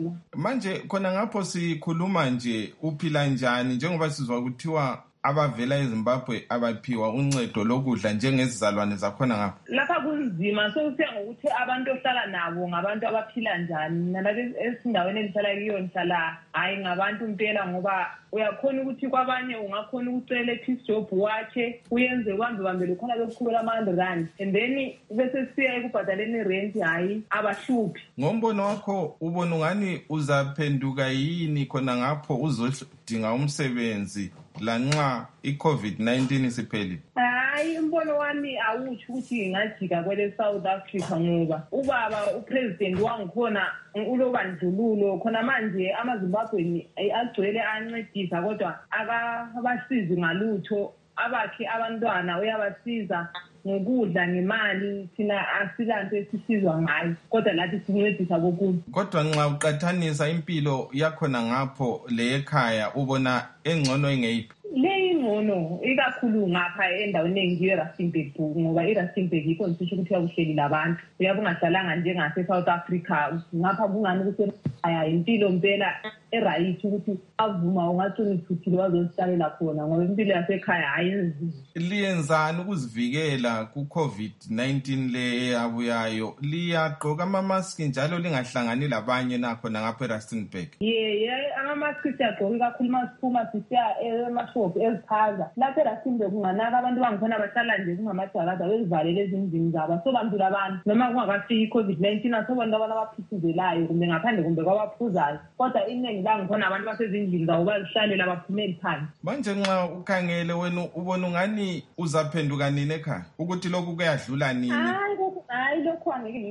Manje khona ngapho sikhuluma nje uphila njani njengoba sizwa kuthiwa abavela eZimbabwe abaphiwa uncedo lokudla njengezizalwane zakhona ngapha? Lapha kunzima, so kusiya ngokuthi abantu ohlala nabo ngabantu abaphila njani. Nalapha esindaweni engihlala kiyo ngihlala hayi ngabantu impela, ngoba uyakhona ukuthi kwabanye ungakhona ukucela i-piece job wakhe uyenze ubambele khona lokukhubela ama-100 and then bese siya ekubhadaleni rent. Hayi abahluphi. Ngombono wakho ubona ungani uzaphenduka yini khona ngapho uzodinga umsebenzi lanxa i-COVID-19 isiphelile? Hayi, umbono wami awutsho ukuthi ngajika kwele South Africa ngoba ubaba upresident wangikhona ulobandlululo khona manje amaZimbabweni agcwele ancedisa kodwa akabasizi ngalutho. Abakhe abantwana uyabasiza ngokudla ngemali, thina asilanto esisizwa ngayo kodwa lathi sincedisa kokunye. Kodwa nxa uqathanisa impilo yakhona ngapho le ekhaya ubona engcono ingeyiphi? Le ingcono ikakhulu ngapha endaweni engiyo eRustenburg, ngoba iRustenburg yikho ngisho ukuthi yakuhleli labantu. Uyabe ungahlalanga njengase South Africa ngapha kungani kusekhaya impilo mpela eright ukuthi avuma ungathini uthuthile wazosihlalela khona, ngoba impilo yasekhaya ayenzisi. Liyenzani ukuzivikela ku-COVID-19 le eyabuyayo? Liyagqoka ama-mask njalo lingahlangani labanye nakhona ngapha eRustenburg? Ama-mask siyagqoka kakhulu masiphuma sisiya emashophu eziphaza. Lapha eRustenburg kunganaka abantu bangikhona bahlala nje kungamajarada bezivalele ezindlini zabo, sobandlula abantu noma kungakafiki i-COVID-19 asobantu abantu abaphithizelayo kumbe ngaphandle kumbe kwabaphuzayo, kodwa iningi la ngikhona abantu basezindlini zabo bazihlalela baphumeli phansi. Manje nxa ukhangele wena ubona ungani uzaphenduka nini ekhaya ukuthi lokhu kuyadlula nini? Hayi, lokhu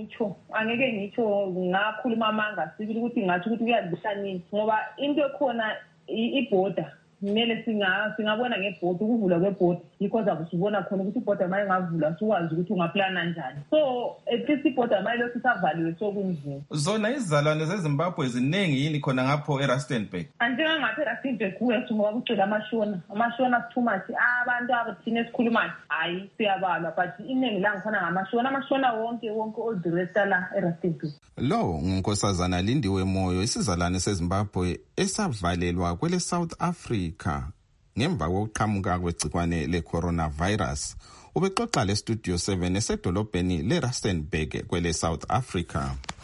angeke ngitsho ngakhuluma amanga sibili ukuthi ngathi ukuthi kuyadlula nini, ngoba into ekhona ibhoda kumele singabona ngebhoda, ukuvula kwebhoda yikho zakusibona khona ukuthi ibhoda manje ingavula sikwazi ukuthi ungaplana njani. So at least ibhoda manje lokhu isavaliwe sokunzima. Zona izizalwane zeZimbabwe ziningi yini khona ngapho eRustenburg? Njengangapha eRustenburg kuwethu ngoba kugcwele amashona too much. Abantu abathina esikhulumayo hayi siyabalwa, but iningi la ngikhona amashona wonke all the rest la eRustenburg. Lo nguNkosazana Lindiwe Moyo, isizalwane seZimbabwe esavalelwa kwele South Africa ngemva kokuqhamuka kwegcikwane le-coronavirus. Ubexoxa le-Studio 7 esedolobheni le-Rustenburg kwele South Africa.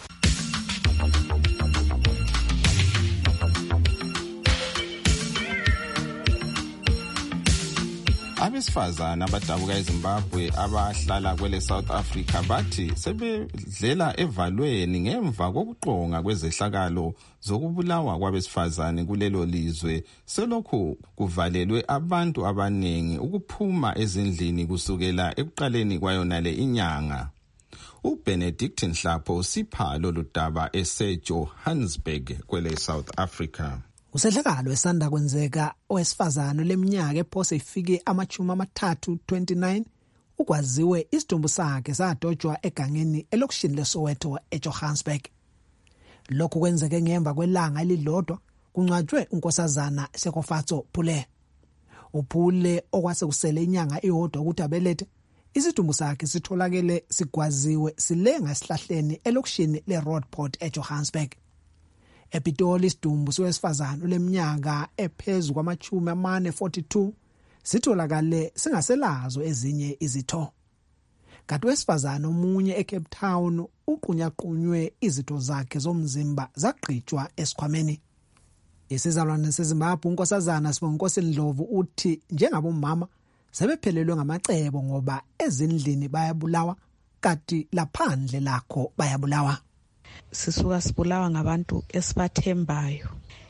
Abesifazana abadabuka eZimbabwe abahlala kwele South Africa bathi sebedlela evalweni ngemva kokuqonga kwezehlakalo zokubulawa kwabesifazane kulelo lizwe. Selokhu kuvalelwe abantu abaningi ukuphuma ezindlini kusukela ekuqaleni kwayonale inyanga. uBenedict Nhlapho usipha lolu daba eseJohannesburg kwele South Africa. Usehlakalo esanda kwenzeka owesifazane leminyaka ephose ifike ama-30 29 ukwaziwe isidumbu sakhe sadojwa egangeni elokishini leSoweto eJohannesburg. Lokhu kwenzeke ngemva kwelanga elilodwa kuncwatshwe unkosazana Sekofatso Pule. uPhule okwase kusele inyanga iyodwa ukuthi abelethe, isidumbu sakhe sitholakele sigwaziwe silenga esihlahleni elokishini leRoodeport eJohannesburg. Epitoli isidumbu sowesifazana leminyaka ephezulu kwamachumi 42 sitholakale singaselazo ezinye izitho. Kanti wesifazana omunye eCape Town uqunyaqunywe izitho zakhe zomzimba zaqhitshwa esikhwameni. Isizalwane seZimbabwe unkosazana Sibonginkosi Ndlovu uthi njengabomama sebephelelwe ngamacebo ngoba ezindlini bayabulawa kanti laphandle lakho bayabulawa. Sisuka sibulawa ngabantu esibathembayo,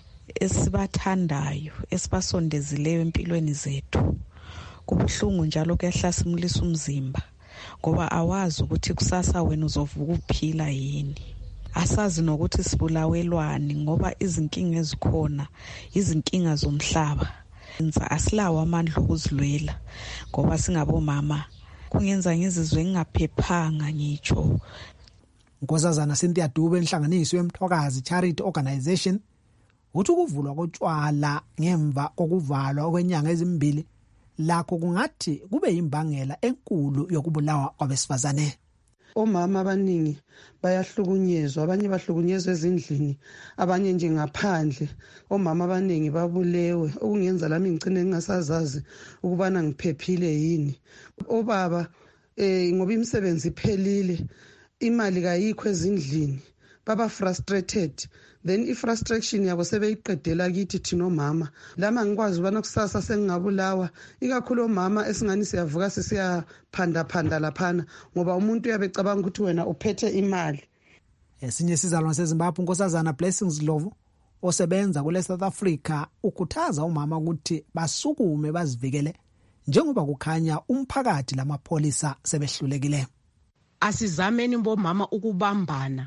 esibathandayo, esibasondezileyo empilweni zethu. Kubuhlungu njalo kuyahlasimulisa umzimba ngoba awazi ukuthi kusasa wena uzovuka uphila yini. Asazi nokuthi sibulawelwani ngoba izinkinga ezikhona izinkinga zomhlaba. Asilawo amandla okuzilwela ngoba singabomama kungenza ngizizwe ngingaphephanga ngitsho. Nkosazana Cynthia Dube enhlanganiso yemthokazi Charity Organization uthi ukuvulwa kotshwala ngemva kokuvalwa okwenyanga ezimbili lakho kungathi kube yimbangela enkulu yokubulawa kwabesifazane. Omama abaningi bayahlukunyezwa, abanye bahlukunyezwa ezindlini, abanye nje ngaphandle. Omama abaningi babulewe okungenza lami ngicine ngingasazazi ukubana ngiphephile yini. Obaba ngoba imisebenzi iphelile, imali kayikho ezindlini, baba frustrated, then i-frustration yabo sebeyiqedela kithi thina omama. Lama ngikwazi ubana kusasa sengingabulawa, ikakhulu omama esingani siyavuka sesiyaphanda laphana ngoba umuntu uyabecabanga ukuthi wena uphethe imali. Esinye isizalwane seZimbabwe unkosazana Blessings Ndlovu osebenza kule South Africa ukhuthaza umama ukuthi basukume bazivikele njengoba kukhanya umphakathi lamapholisa sebehlulekile. Asizameni bomama ukubambana,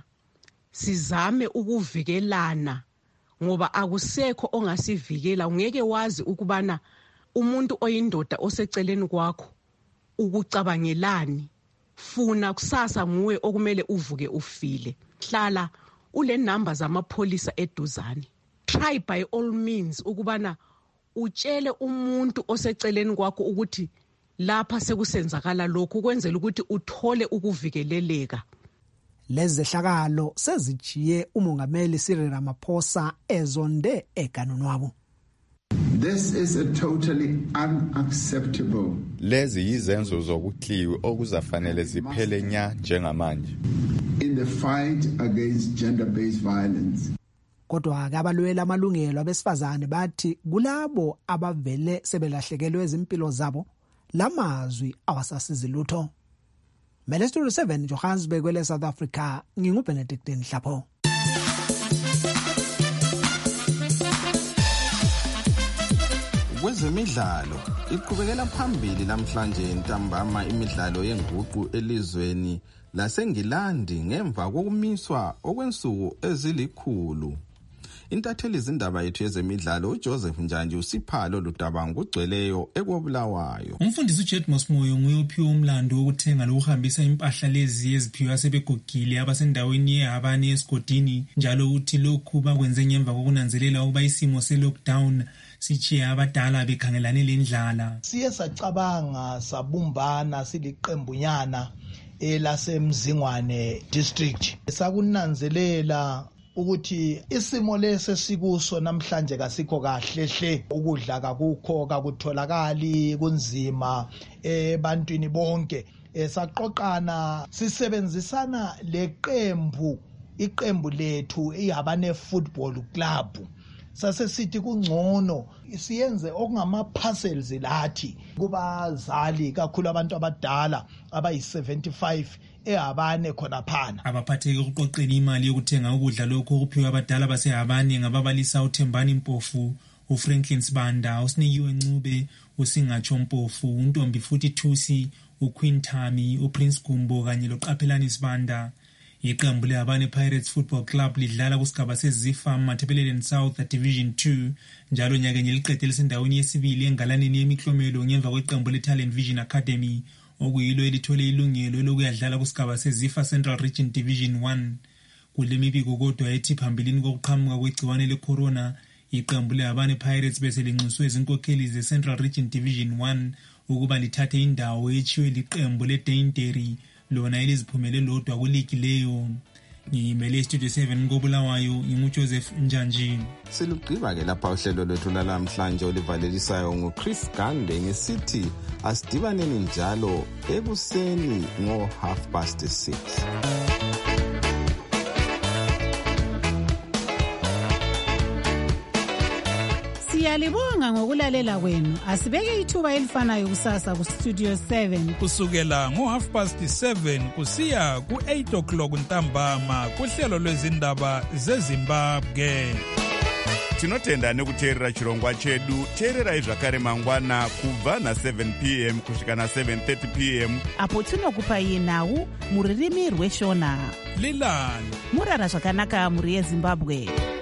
sizame ukuvikelana ngoba akusekho ongasivikela. Ungeke wazi ukubana umuntu oyindoda oseceleni kwakho ukucabangelani, funa kusasa nguwe okumele uvuke ufile. Hlala ule number zamapholisa eduzane. Try by all means ukubana utshele umuntu oseceleni kwakho ukuthi lapha sekusenzakala lokhu kwenzela ukuthi uthole ukuvikeleleka. Lezi zehlakalo sezijiye umongameli Cyril Ramaphosa ezonde ekanonwabo. This is a totally unacceptable. Lezi yizenzo zokukliwe okuzafanele ziphele nya njengamanje. In the fight against gender-based violence. Kodwa abalwela amalungelo abesifazane bathi kulabo abavele sebelahlekelwe ezimpilo zabo lamazwi awasasizi lutho. Mele Studio 7 Johannesburg kwele South Africa nginguBenedict Nhlapho. Kwezemidlalo iqhubekela phambili namhlanje ntambama imidlalo yenguqu elizweni laseNgilandi ngemva kokumiswa okwensuku ezilikhulu. Intatheli izindaba yethu yezemidlalo uJoseph Njanje usiphalo ludaba ngugcweleyo ekobulawayo. Umfundisi uJet Mosmoyo nguye ophiwe umlando wokuthenga lokuhambisa impahla lezi eziphiwa sebegogile abasendaweni yeHabane esigodini, njalo uthi lokhu bakwenze ngemva kokunanzelela ukuba isimo se-lockdown sichiye abadala bekhangelane lendlala. Siye sacabanga sabumbana siliqembunyana elasemzingwane district sakunanzelela ukuthi isimo lese sikuso namhlanje kasikho kahle hle, ukudla kakukho, kakutholakali, kunzima ebantwini bonke. Saqoqana sisebenzisana iqembu lethu iHabane Football Club. Sasesithi kungcono siyenze okungama-parcels lathi kubazali kakhulu abantu abadala abayi-75 eHabane khona phana. Abaphatheke ukuqoqela imali yokuthenga ukudla lokho okuphiwa abadala baseHabane ngababalisa uThembani Mpofu, uFranklin Sibanda, uSinikiwe Ncube, uSingatsho Mpofu, uNtombi futhi Thusi, uQueen Thami, uPrince Gumbo kanye loQaphelani Sibanda. Iqembu leHabane Pirates Football Club lidlala kusigaba seZifa Matabeleland South Division 2 njalo nyakenye liqede lisendaweni yesibili engalaneni yemiklomelo ngemva kweqembu leTalent Vision Academy okuyilo elithole ilungelo lokuyadlala kusigaba seZifa Central Region Division 1. kule mibiko kodwa ethi phambilini kokuqhamuka kwegciwane le-corona iqembu le-Habane Pirates beselinxuswe izinkokheli ze-Central Region Division 1 ukuba lithathe indawo etshiwe liqembu le-Dainterry lona eliziphumele lodwa kuligi leyo. Ngimele Studio 7 koBulawayo nginguJoseph Njanji. Silugqiba ke lapha uhlelo lwethu lalamhlanje olivalelisayo nguChris Gande ngesithi asidibaneni njalo ekuseni ngo6:30. Siyalibonga ngokulalela kwenu. Asibeke ithuba elifanayo kusasa ku Studio 7 kusukela ngo7:30 kusiya ku8 o'clock ntambama kuhlelo lwezindaba zeZimbabwe. Tinotenda nekuteerera chirongwa chedu. Teererai zvakare mangwana kubva na7 p.m. kusvika na7:30 p.m. apo tinokupai nhau muririmi rweshona. Lilani murara zvakanaka muri yeZimbabwe.